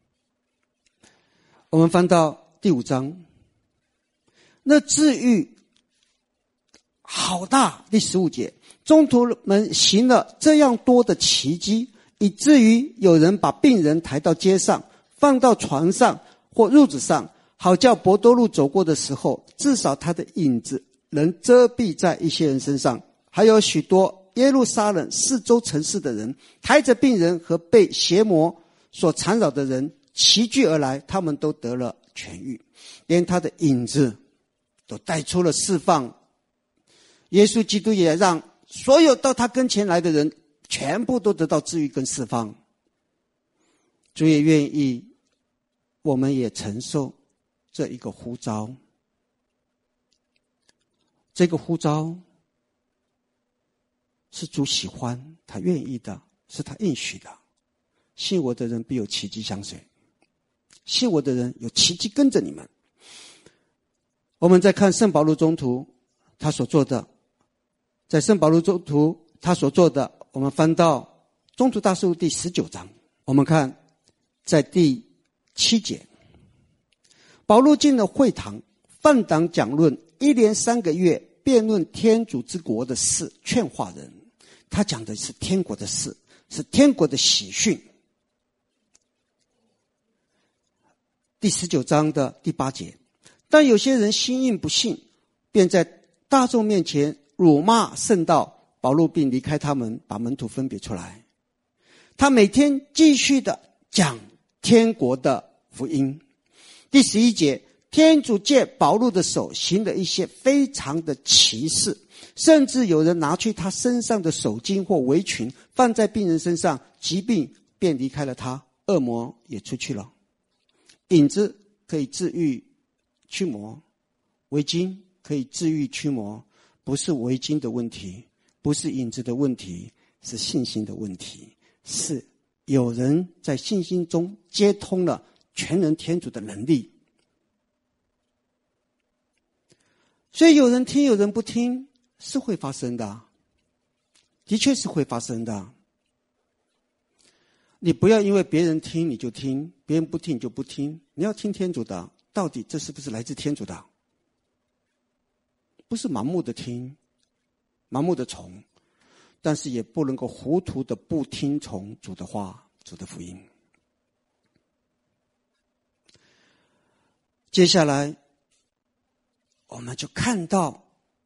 我们翻到第5章，那治愈好大，第15节，宗徒们行了这样多的奇迹，以至于有人把病人抬到街上，放到床上或褥子上，好叫伯多禄走过的时候，至少他的影子能遮蔽在一些人身上。还有许多耶路撒冷四周城市的人，抬着病人和被邪魔所缠绕的人齐聚而来，他们都得了痊愈，连他的影子都带出了释放。耶稣基督也让所有到他跟前来的人全部都得到治愈跟释放。主也愿意我们也承受这一个呼召。这个呼召是主喜欢，他愿意的，是他应许的。信我的人必有奇迹相随，信我的人有奇迹跟着你们。我们再看圣保禄宗徒他所做的，在圣保禄宗徒他所做的，我们翻到宗徒大事录第19章，我们看在第7节，保禄进了会堂，放胆讲论，一连3个月，辩论天主之国的事，劝化人。他讲的是天国的事，是天国的喜讯。第19章的第8节，但有些人心硬不信，便在大众面前辱骂圣道，保禄并离开他们，把门徒分别出来。他每天继续的讲天国的福音。第11节，天主借保禄的手行了一些非常的奇事，甚至有人拿去他身上的手巾或围裙放在病人身上，疾病便离开了他，恶魔也出去了。影子可以治愈驱魔，围巾可以治愈驱魔，不是围巾的问题，不是影子的问题，是信心的问题，是有人在信心中接通了全能天主的能力。所以有人听有人不听是会发生的，的确是会发生的。你不要因为别人听你就听，别人不听你就不听，你要听天主的，到底这是不是来自天主的？不是盲目的听，盲目的从，但是也不能够糊涂的不听从主的话，主的福音。接下来我们就看到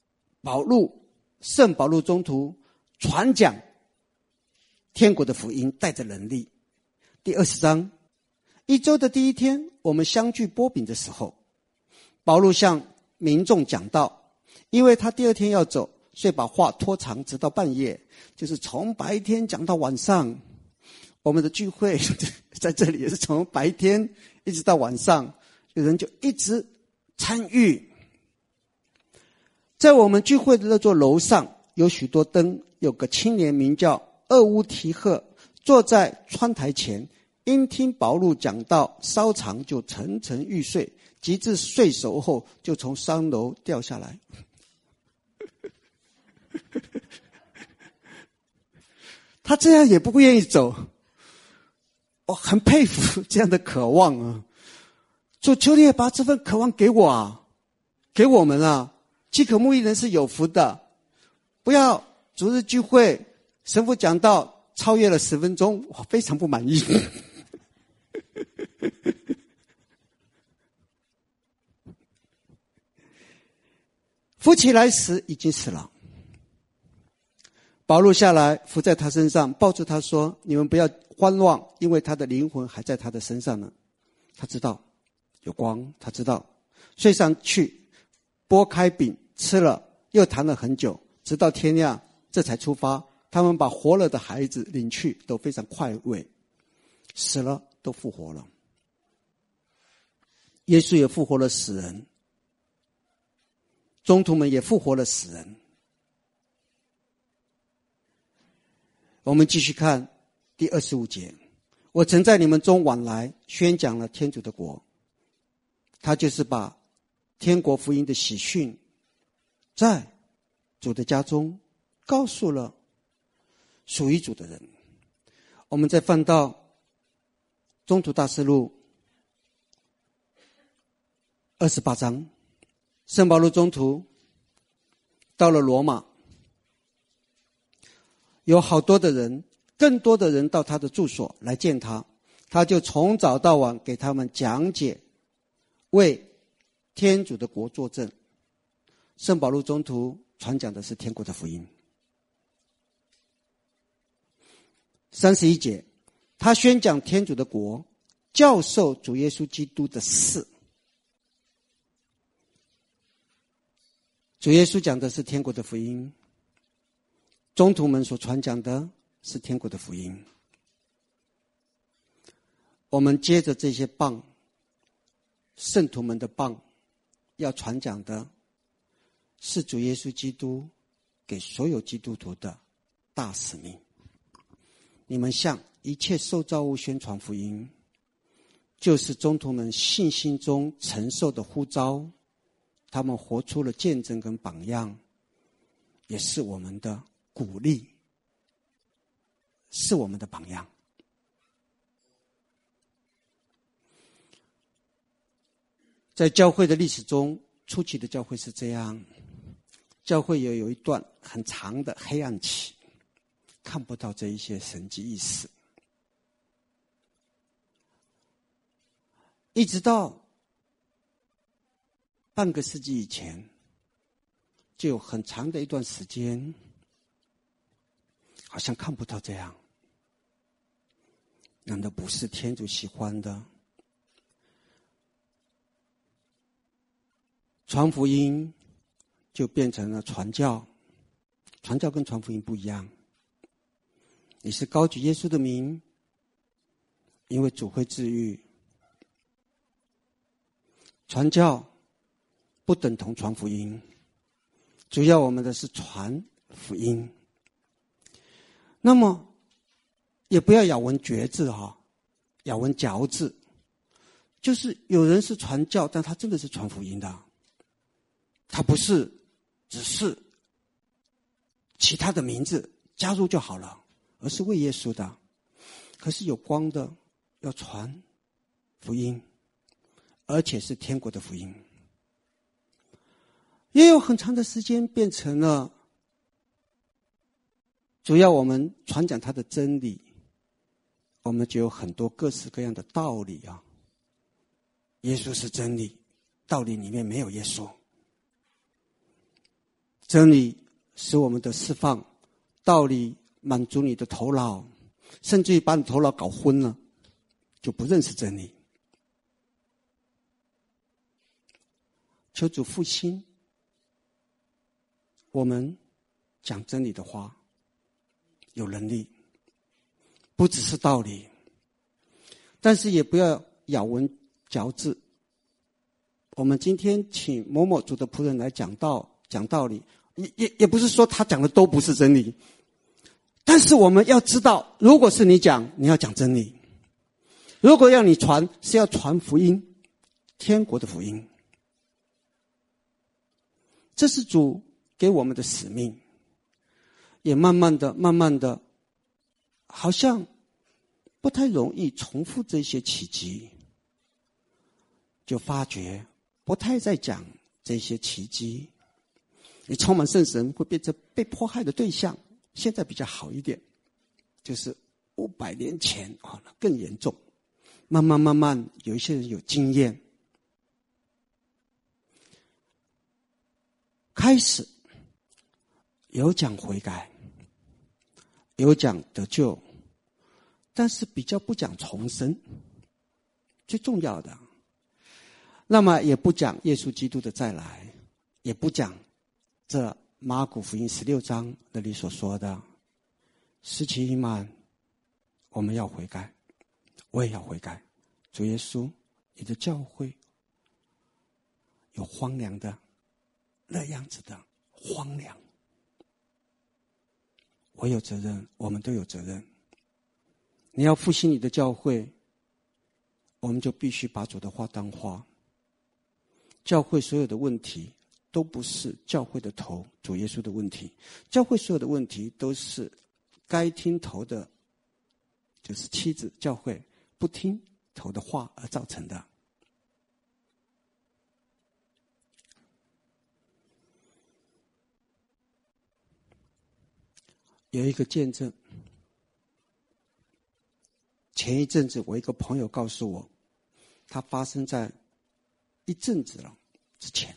圣保禄宗徒传讲天国的福音，带着能力。第20章，1周的第1天，我们相聚擘饼的时候，保禄向民众讲道，因为他第2天要走，所以把话拖长，直到半夜，就是从白天讲到晚上。我们的聚会在这里也是从白天一直到晚上，有人就一直参与。在我们聚会的那座楼上有许多灯，有个青年名叫厄乌提赫，坐在窗台前，因听保禄讲道稍长，就沉沉欲睡，及至睡熟后，就从3楼掉下来。他这样也不愿意走，我很佩服这样的渴望啊！主，求你也把这份渴望给我啊，给我们啊！饥渴慕义人是有福的，不要主日聚会神父讲道超越了10分钟，我非常不满意。扶起来时已经死了。 保罗下来伏在他身上，抱住他说：你们不要观望，因为他的灵魂还在他的身上呢。他知道有光，他知道，睡上去，拨开饼吃了，又谈了很久，直到天亮，这才出发。他们把活了的孩子领去，都非常快慰，死了都复活了。耶稣也复活了死人，宗徒们也复活了死人。我们继续看第25节，我曾在你们中往来，宣讲了天主的国。他就是把天国福音的喜讯在主的家中告诉了属于主的人。我们再翻到宗徒大事录28章，圣保禄宗徒到了罗马，有好多的人，更多的人到他的住所来见他，他就从早到晚给他们讲解，为天主的国作证。圣保禄宗徒传讲的是天国的福音。31节，他宣讲天主的国，教授主耶稣基督的事。主耶稣讲的是天国的福音，宗徒们所传讲的是天国的福音。我们接着这些棒，圣徒们的棒，要传讲的是主耶稣基督给所有基督徒的大使命。你们向一切受造物宣传福音，就是宗徒们信心中承受的呼召，他们活出了见证跟榜样，也是我们的鼓励，是我们的榜样。在教会的历史中，初期的教会是这样，教会也有一段很长的黑暗期，看不到这一些神迹意识，一直到半个世纪以前，就有很长的一段时间，好像看不到这样。难道不是天主喜欢的？传福音就变成了传教，传教跟传福音不一样。你是高举耶稣的名，因为主会治愈。传教不等同传福音，主要我们的是传福音。那么也不要咬文嚼字咬文嚼字，就是有人是传教，但他真的是传福音的，他不是只是其他的名字加入就好了，而是为耶稣的。可是有光的要传福音，而且是天国的福音。也有很长的时间变成了主要我们传讲他的真理，我们就有很多各式各样的道理耶稣是真理，道理里面没有耶稣。真理使我们的释放，道理满足你的头脑，甚至于把你头脑搞昏了，就不认识真理。求主复兴我们讲真理的话，有能力，不只是道理，但是也不要咬文嚼字。我们今天请某某主的仆人来讲道理，也不是说他讲的都不是真理，但是我们要知道，如果是你讲，你要讲真理；如果要你传，是要传福音，天国的福音。这是主给我们的使命，也慢慢的，好像不太容易重复这些奇迹，就发觉不太在讲这些奇迹。你充满圣神会变成被迫害的对象，现在比较好一点，就是500年前更严重。慢慢有一些人有经验，开始有讲悔改， 有讲得救，但是比较不讲重生，最重要的。那么也不讲耶稣基督的再来，也不讲这马可福音16章那里所说的时期已满，我们要悔改，我也要悔改。主耶稣，你的教会有荒凉的那样子的荒凉，我有责任，我们都有责任。你要复兴你的教会，我们就必须把主的话当话。教会所有的问题都不是教会的头主耶稣的问题，教会所有的问题都是该听头的，就是妻子教会不听头的话而造成的。有一个见证，前一阵子我一个朋友告诉我，他发生在一阵子了之前，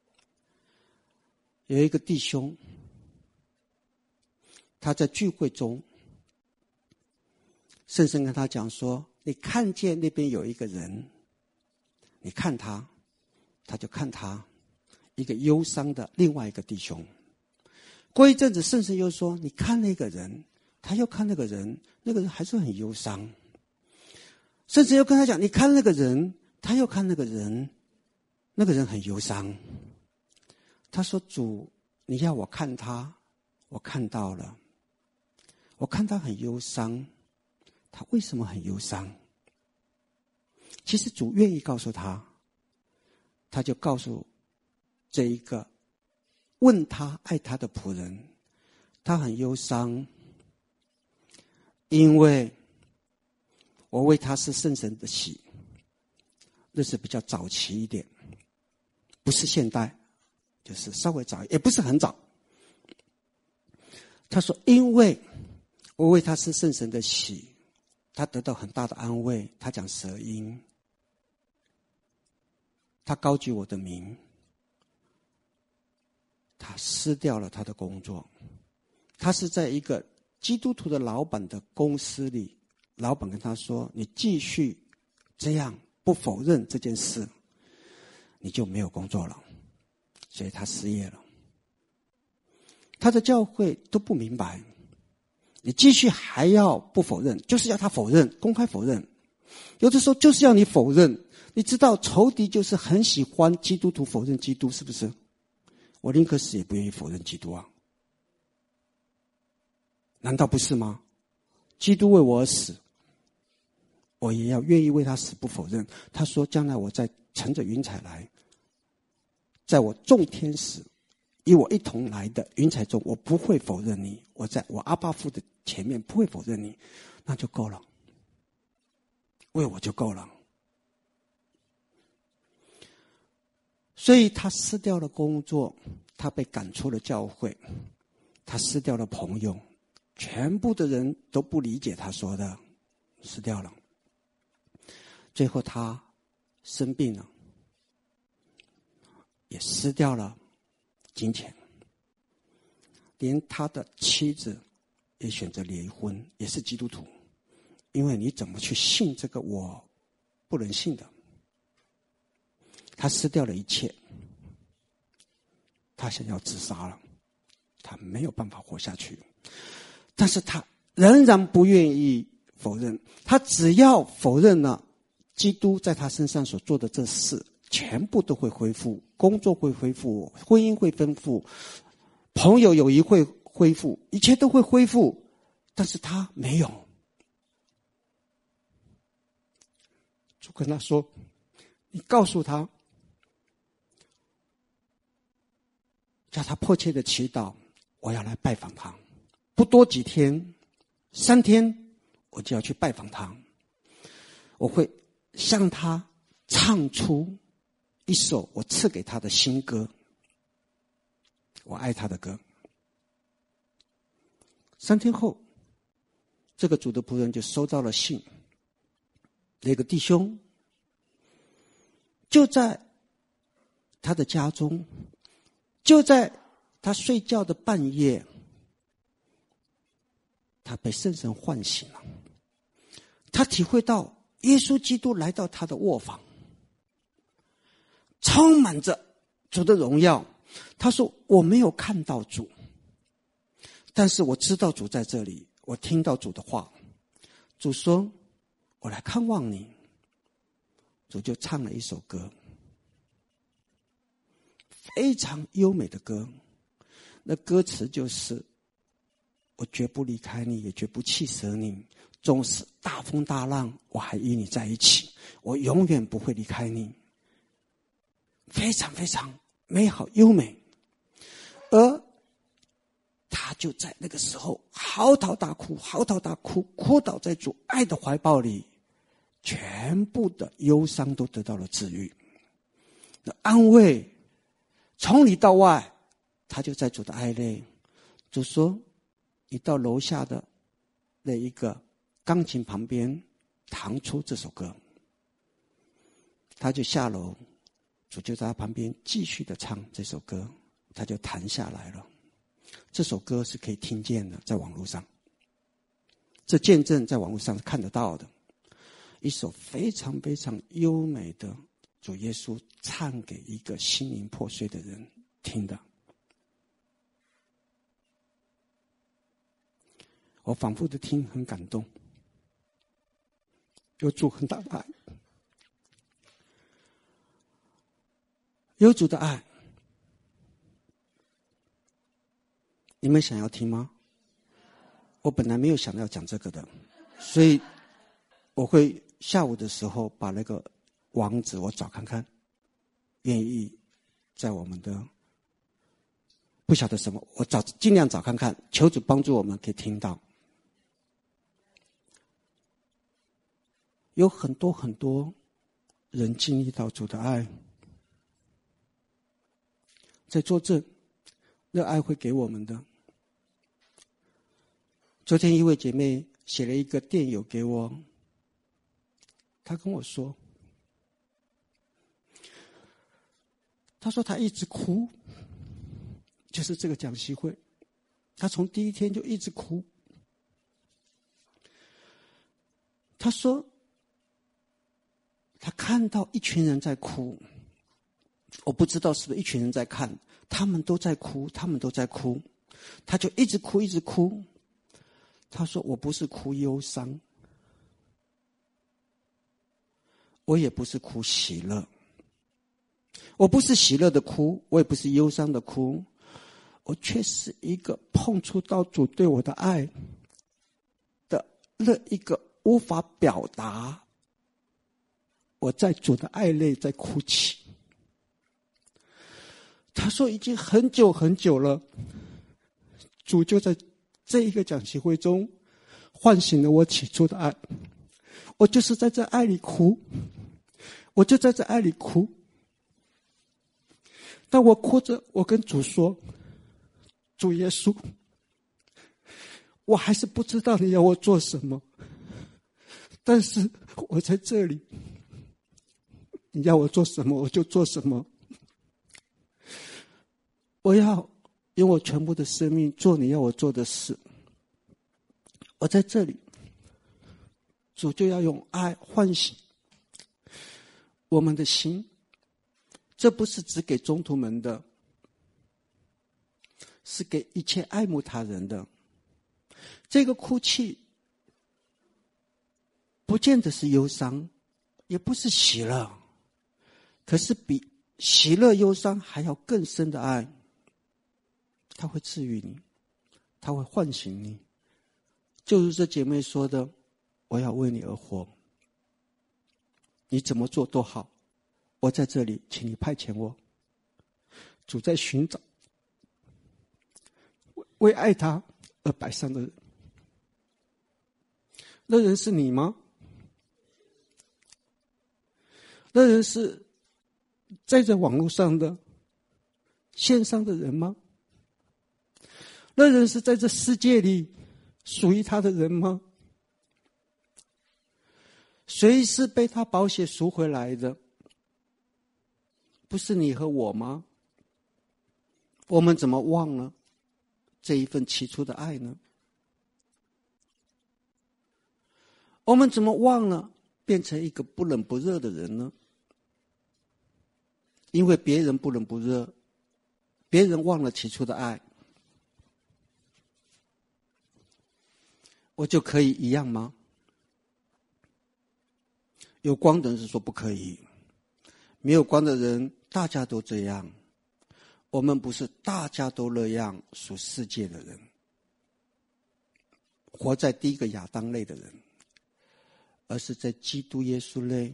有一个弟兄，他在聚会中，圣生跟他讲说，你看见那边有一个人，你看他，他就看他，一个忧伤的另外一个弟兄。过一阵子圣生又说，你看那个人，他又看那个人，那个人还是很忧伤。圣生又跟他讲，你看那个人，他又看那个人，那个人很忧伤。他说，主，你要我看他，我看到了，我看他很忧伤，他为什么很忧伤？其实主愿意告诉他，他就告诉这一个问他爱他的仆人，他很忧伤，因为我为他是圣神的喜。那是比较早期一点，不是现代，就是稍微早，也不是很早。他说，因为我为他是圣神的喜，他得到很大的安慰。他讲舌音，他高举我的名，他失掉了他的工作。他是在一个基督徒的老板的公司里，老板跟他说，你继续这样不否认这件事，你就没有工作了，所以他失业了。他的教会都不明白，你继续还要不否认，就是要他否认，公开否认。有的时候就是要你否认。你知道仇敌就是很喜欢基督徒否认基督，是不是？我宁可死也不愿意否认基督啊，难道不是吗？基督为我而死，我也要愿意为他死，不否认。他说，将来我再乘着云彩来，在我众天使与我一同来的云彩中，我不会否认你，我在我阿爸父的前面不会否认你，那就够了，为我就够了。所以他失掉了工作，他被赶出了教会，他失掉了朋友，全部的人都不理解他说的，失掉了。最后他生病了，也失掉了金钱，连他的妻子也选择离婚，也是基督徒。因为你怎么去信这个我不能信的？他失掉了一切，他想要自杀了，他没有办法活下去。但是他仍然不愿意否认，他只要否认了基督在他身上所做的这事，全部都会恢复，工作会恢复，婚姻会恢复，朋友友谊会恢复，一切都会恢复。但是他没有。就跟他说，你告诉他，叫他迫切的祈祷，我要来拜访他，不多几天，3天我就要去拜访他，我会向他唱出一首我赐给他的新歌，我爱他的歌。3天后，这个主的仆人就收到了信，那个弟兄就在他的家中，就在他睡觉的半夜， 他被圣神唤醒了，他体会到耶稣基督来到他的卧房，充满着主的荣耀。他说，我没有看到主，但是我知道主在这里，我听到主的话。主说，我来看望你。主就唱了一首歌，非常优美的歌。那歌词就是，我绝不离开你，也绝不弃舍你，纵使大风大浪，我还与你在一起，我永远不会离开你。非常非常美好优美。而他就在那个时候嚎啕大哭，嚎啕大哭，哭倒在主爱的怀抱里，全部的忧伤都得到了治愈。那安慰从里到外，他就在主的爱内。主说，你到楼下的那一个钢琴旁边弹出这首歌。他就下楼，主就在他旁边继续的唱这首歌，他就弹下来了。这首歌是可以听见的，在网络上，这见证在网络上是看得到的。一首非常非常优美的主耶稣唱给一个心灵破碎的人听的。我反复的听，很感动，有主很大的爱，有主的爱。你们想要听吗？我本来没有想要讲这个的，所以我会下午的时候把那个网址我找看看，愿意在我们的不晓得什么，我尽量找看看，求主帮助我们可以听到。有很多很多人经历到主的爱，在作证，那爱会给我们的。昨天一位姐妹写了一个电邮给我，她跟我说，她说她一直哭，就是这个讲习会，她从第一天就一直哭。她说她看到一群人在哭，我不知道是不是一群人在看，他们都在哭，他们都在哭，她就一直哭一直哭。她说，我不是哭忧伤，我也不是哭喜乐，我不是喜乐的哭，我也不是忧伤的哭，我却是一个碰触到主对我的爱的那一个无法表达，我在主的爱内在哭泣。他说已经很久很久了，主就在这一个讲习会中唤醒了我起初的爱，我就是在这爱里哭，我就在这爱里哭。当我哭着，我跟主说，主耶稣，我还是不知道你要我做什么，但是我在这里，你要我做什么我就做什么。我要用我全部的生命做你要我做的事。我在这里，主就要用爱唤醒我们的心。这不是只给宗徒们的，是给一切爱慕他人的。这个哭泣不见得是忧伤，也不是喜乐，可是比喜乐忧伤还要更深的爱。它会治愈你，它会唤醒你。就是这姐妹说的，我要为你而活，你怎么做都好，我在这里，请你派遣我。主在寻找为爱他而摆上的人，那人是你吗？那人是在这网络上的线上的人吗？那人是在这世界里属于他的人吗？谁是被他宝血赎回来的？不是你和我吗？我们怎么忘了这一份起初的爱呢？ 我们怎么忘了变成一个不冷不热的人呢？因为别人不冷不热，别人忘了起初的爱，我就可以一样吗？有光的人是说不可以，没有光的人大家都这样。我们不是大家都那样属世界的人，活在第一个亚当类的人，而是在基督耶稣内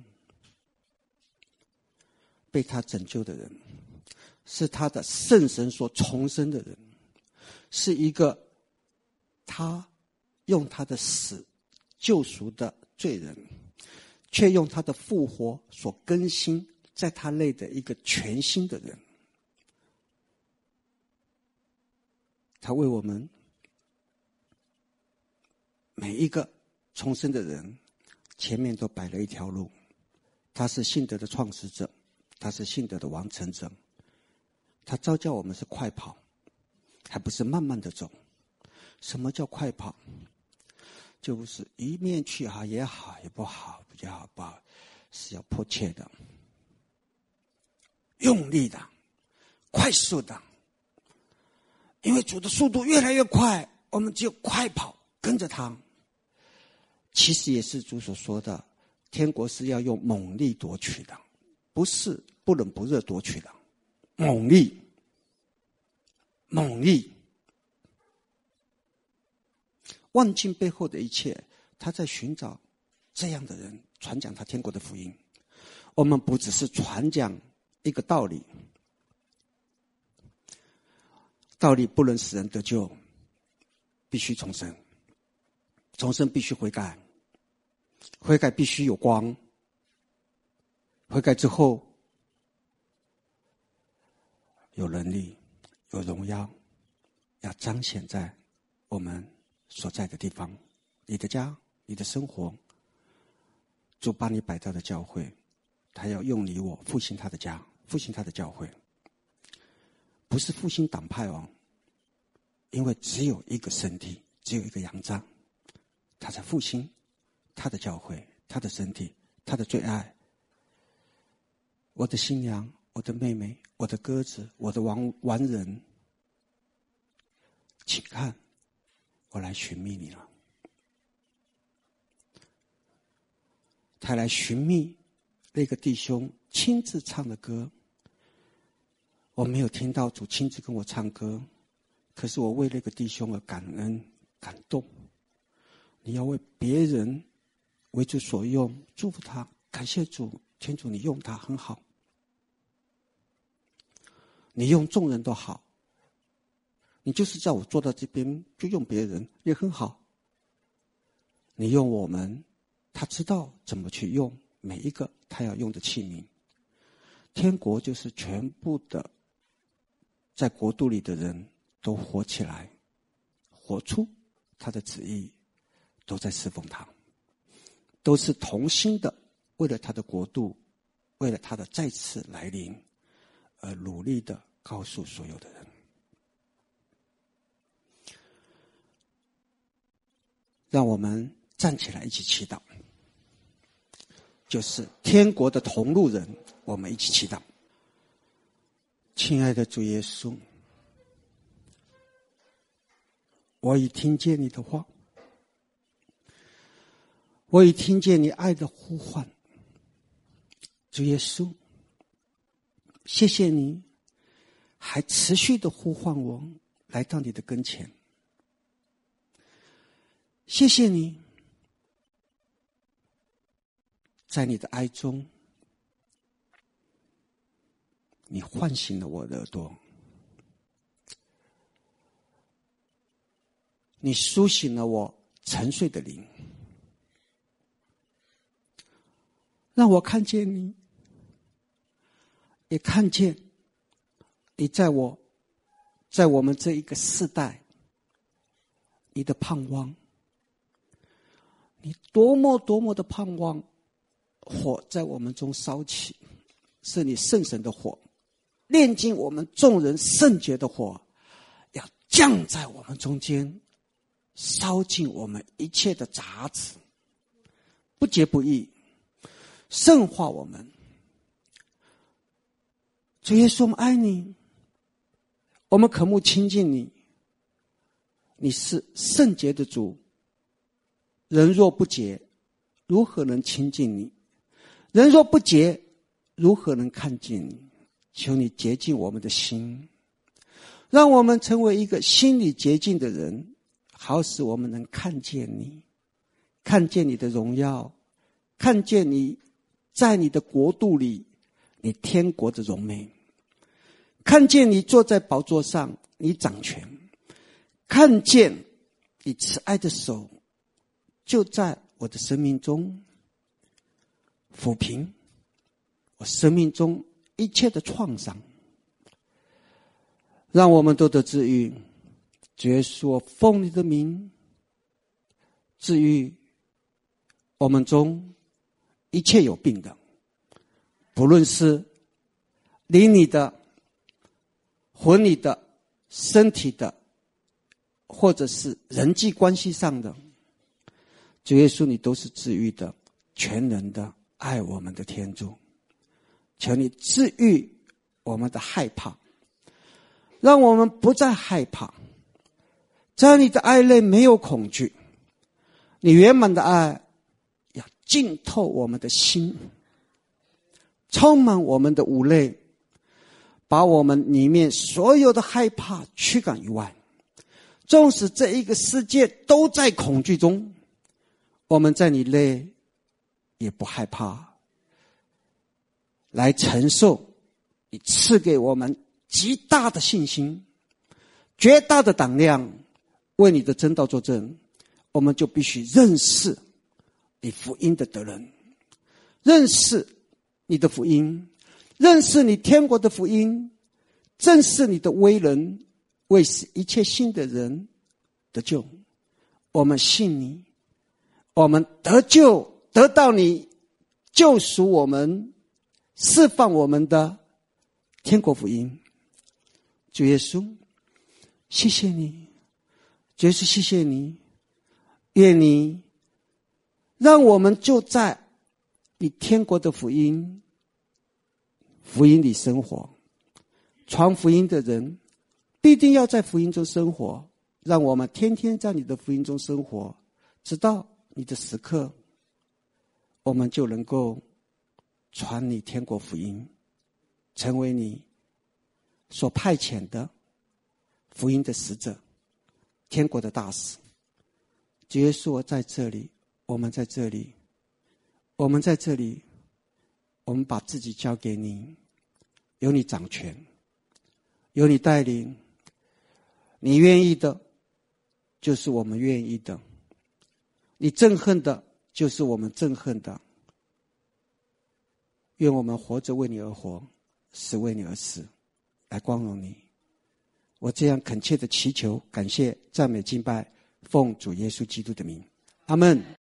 被他拯救的人，是他的圣神所重生的人，是一个他用他的死救赎的罪人，却用他的复活所更新在他内的一个全新的人。他为我们每一个重生的人前面都摆了一条路，他是信德的创始者，他是信德的完成者，他召叫我们是快跑，还不是慢慢的走。什么叫快跑？就是一面去好也好也不好，比较好不好，是要迫切的、用力的、快速的。因为主的速度越来越快，我们只有快跑，跟着他。其实也是主所说的，天国是要用猛力夺取的，不是不冷不热夺取的。猛力，猛力。万境背后的一切，他在寻找这样的人，传讲他天国的福音。我们不只是传讲一个道理，道理不能使人得救，必须重生，重生必须悔改，悔改必须有光，悔改之后有能力，有荣耀，要彰显在我们所在的地方，你的家，你的生活。主把你摆到的教会，他要用你我复兴他的家，复兴他的教会，不是复兴党派哦，因为只有一个身体，只有一个羊羔，他在复兴他的教会，他的身体，他的最爱。我的新娘，我的妹妹，我的鸽子，我的完人，请看，我来寻觅你了。他来寻觅那个弟兄亲自唱的歌，我没有听到主亲自跟我唱歌，可是我为那个弟兄而感恩感动。你要为别人为主所用，祝福他，感谢主，天主你用他很好，你用众人都好，你就是叫我坐到这边就用别人也很好，你用我们，他知道怎么去用每一个他要用的器皿。天国就是全部的在国度里的人都活起来，活出他的旨意，都在侍奉他，都是同心的，为了他的国度，为了他的再次来临而努力的告诉所有的人。让我们站起来一起祈祷，就是天国的同路人，我们一起祈祷。亲爱的主耶稣，我已听见你的话，我已听见你爱的呼唤。主耶稣，谢谢你还持续的呼唤我来到你的跟前，谢谢你在你的爱中，你唤醒了我的耳朵，你苏醒了我沉睡的灵，让我看见你，也看见你在我们这一个世代，你的盼望，你多么多么的盼望火在我们中烧起，是你圣神的火，炼尽我们众人圣洁的火，要降在我们中间，烧尽我们一切的杂质， 洁不义，圣化我们。主耶稣，我们爱你，我们渴慕亲近你。你是圣洁的主，人若不洁，如何能亲近你？人若不洁，如何能看见你？求你洁净我们的心，让我们成为一个心里洁净的人，好使我们能看见你，看见你的荣耀，看见你在你的国度里，你天国的荣美，看见你坐在宝座上，你掌权，看见你慈爱的手就在我的生命中抚平我生命中一切的创伤，让我们都得治愈。主耶稣，我奉你的名治愈我们中一切有病的，不论是灵里的、魂里的、身体的，或者是人际关系上的。主耶稣，你都是治愈的、全能的、爱我们的天主。求你治愈我们的害怕，让我们不再害怕，在你的爱内没有恐惧。你圆满的爱要浸透我们的心，充满我们的五内，把我们里面所有的害怕驱赶于外。纵使这一个世界都在恐惧中，我们在你内也不害怕，来承受你赐给我们极大的信心，绝大的胆量，为你的真道作证。我们就必须认识你福音的德能，认识你的福音，认识你天国的福音，正是你的威能，为使一切信的人得救。我们信你，我们得救，得到你救赎我们、释放我们的天国福音。主耶稣，谢谢你，主耶稣，谢谢你，愿你让我们就在你天国的福音里生活。传福音的人必定要在福音中生活，让我们天天在你的福音中生活，直到你的时刻，我们就能够传你天国福音，成为你所派遣的福音的使者，天国的大使。主耶稣，我在这里，我们在这里，我们在这里，我们把自己交给你，由你掌权，由你带领。你愿意的就是我们愿意的，你憎恨的就是我们憎恨的。愿我们活着为你而活，死为你而死，来光荣你。我这样恳切的祈求、感谢、赞美、敬拜，奉主耶稣基督的名，阿们。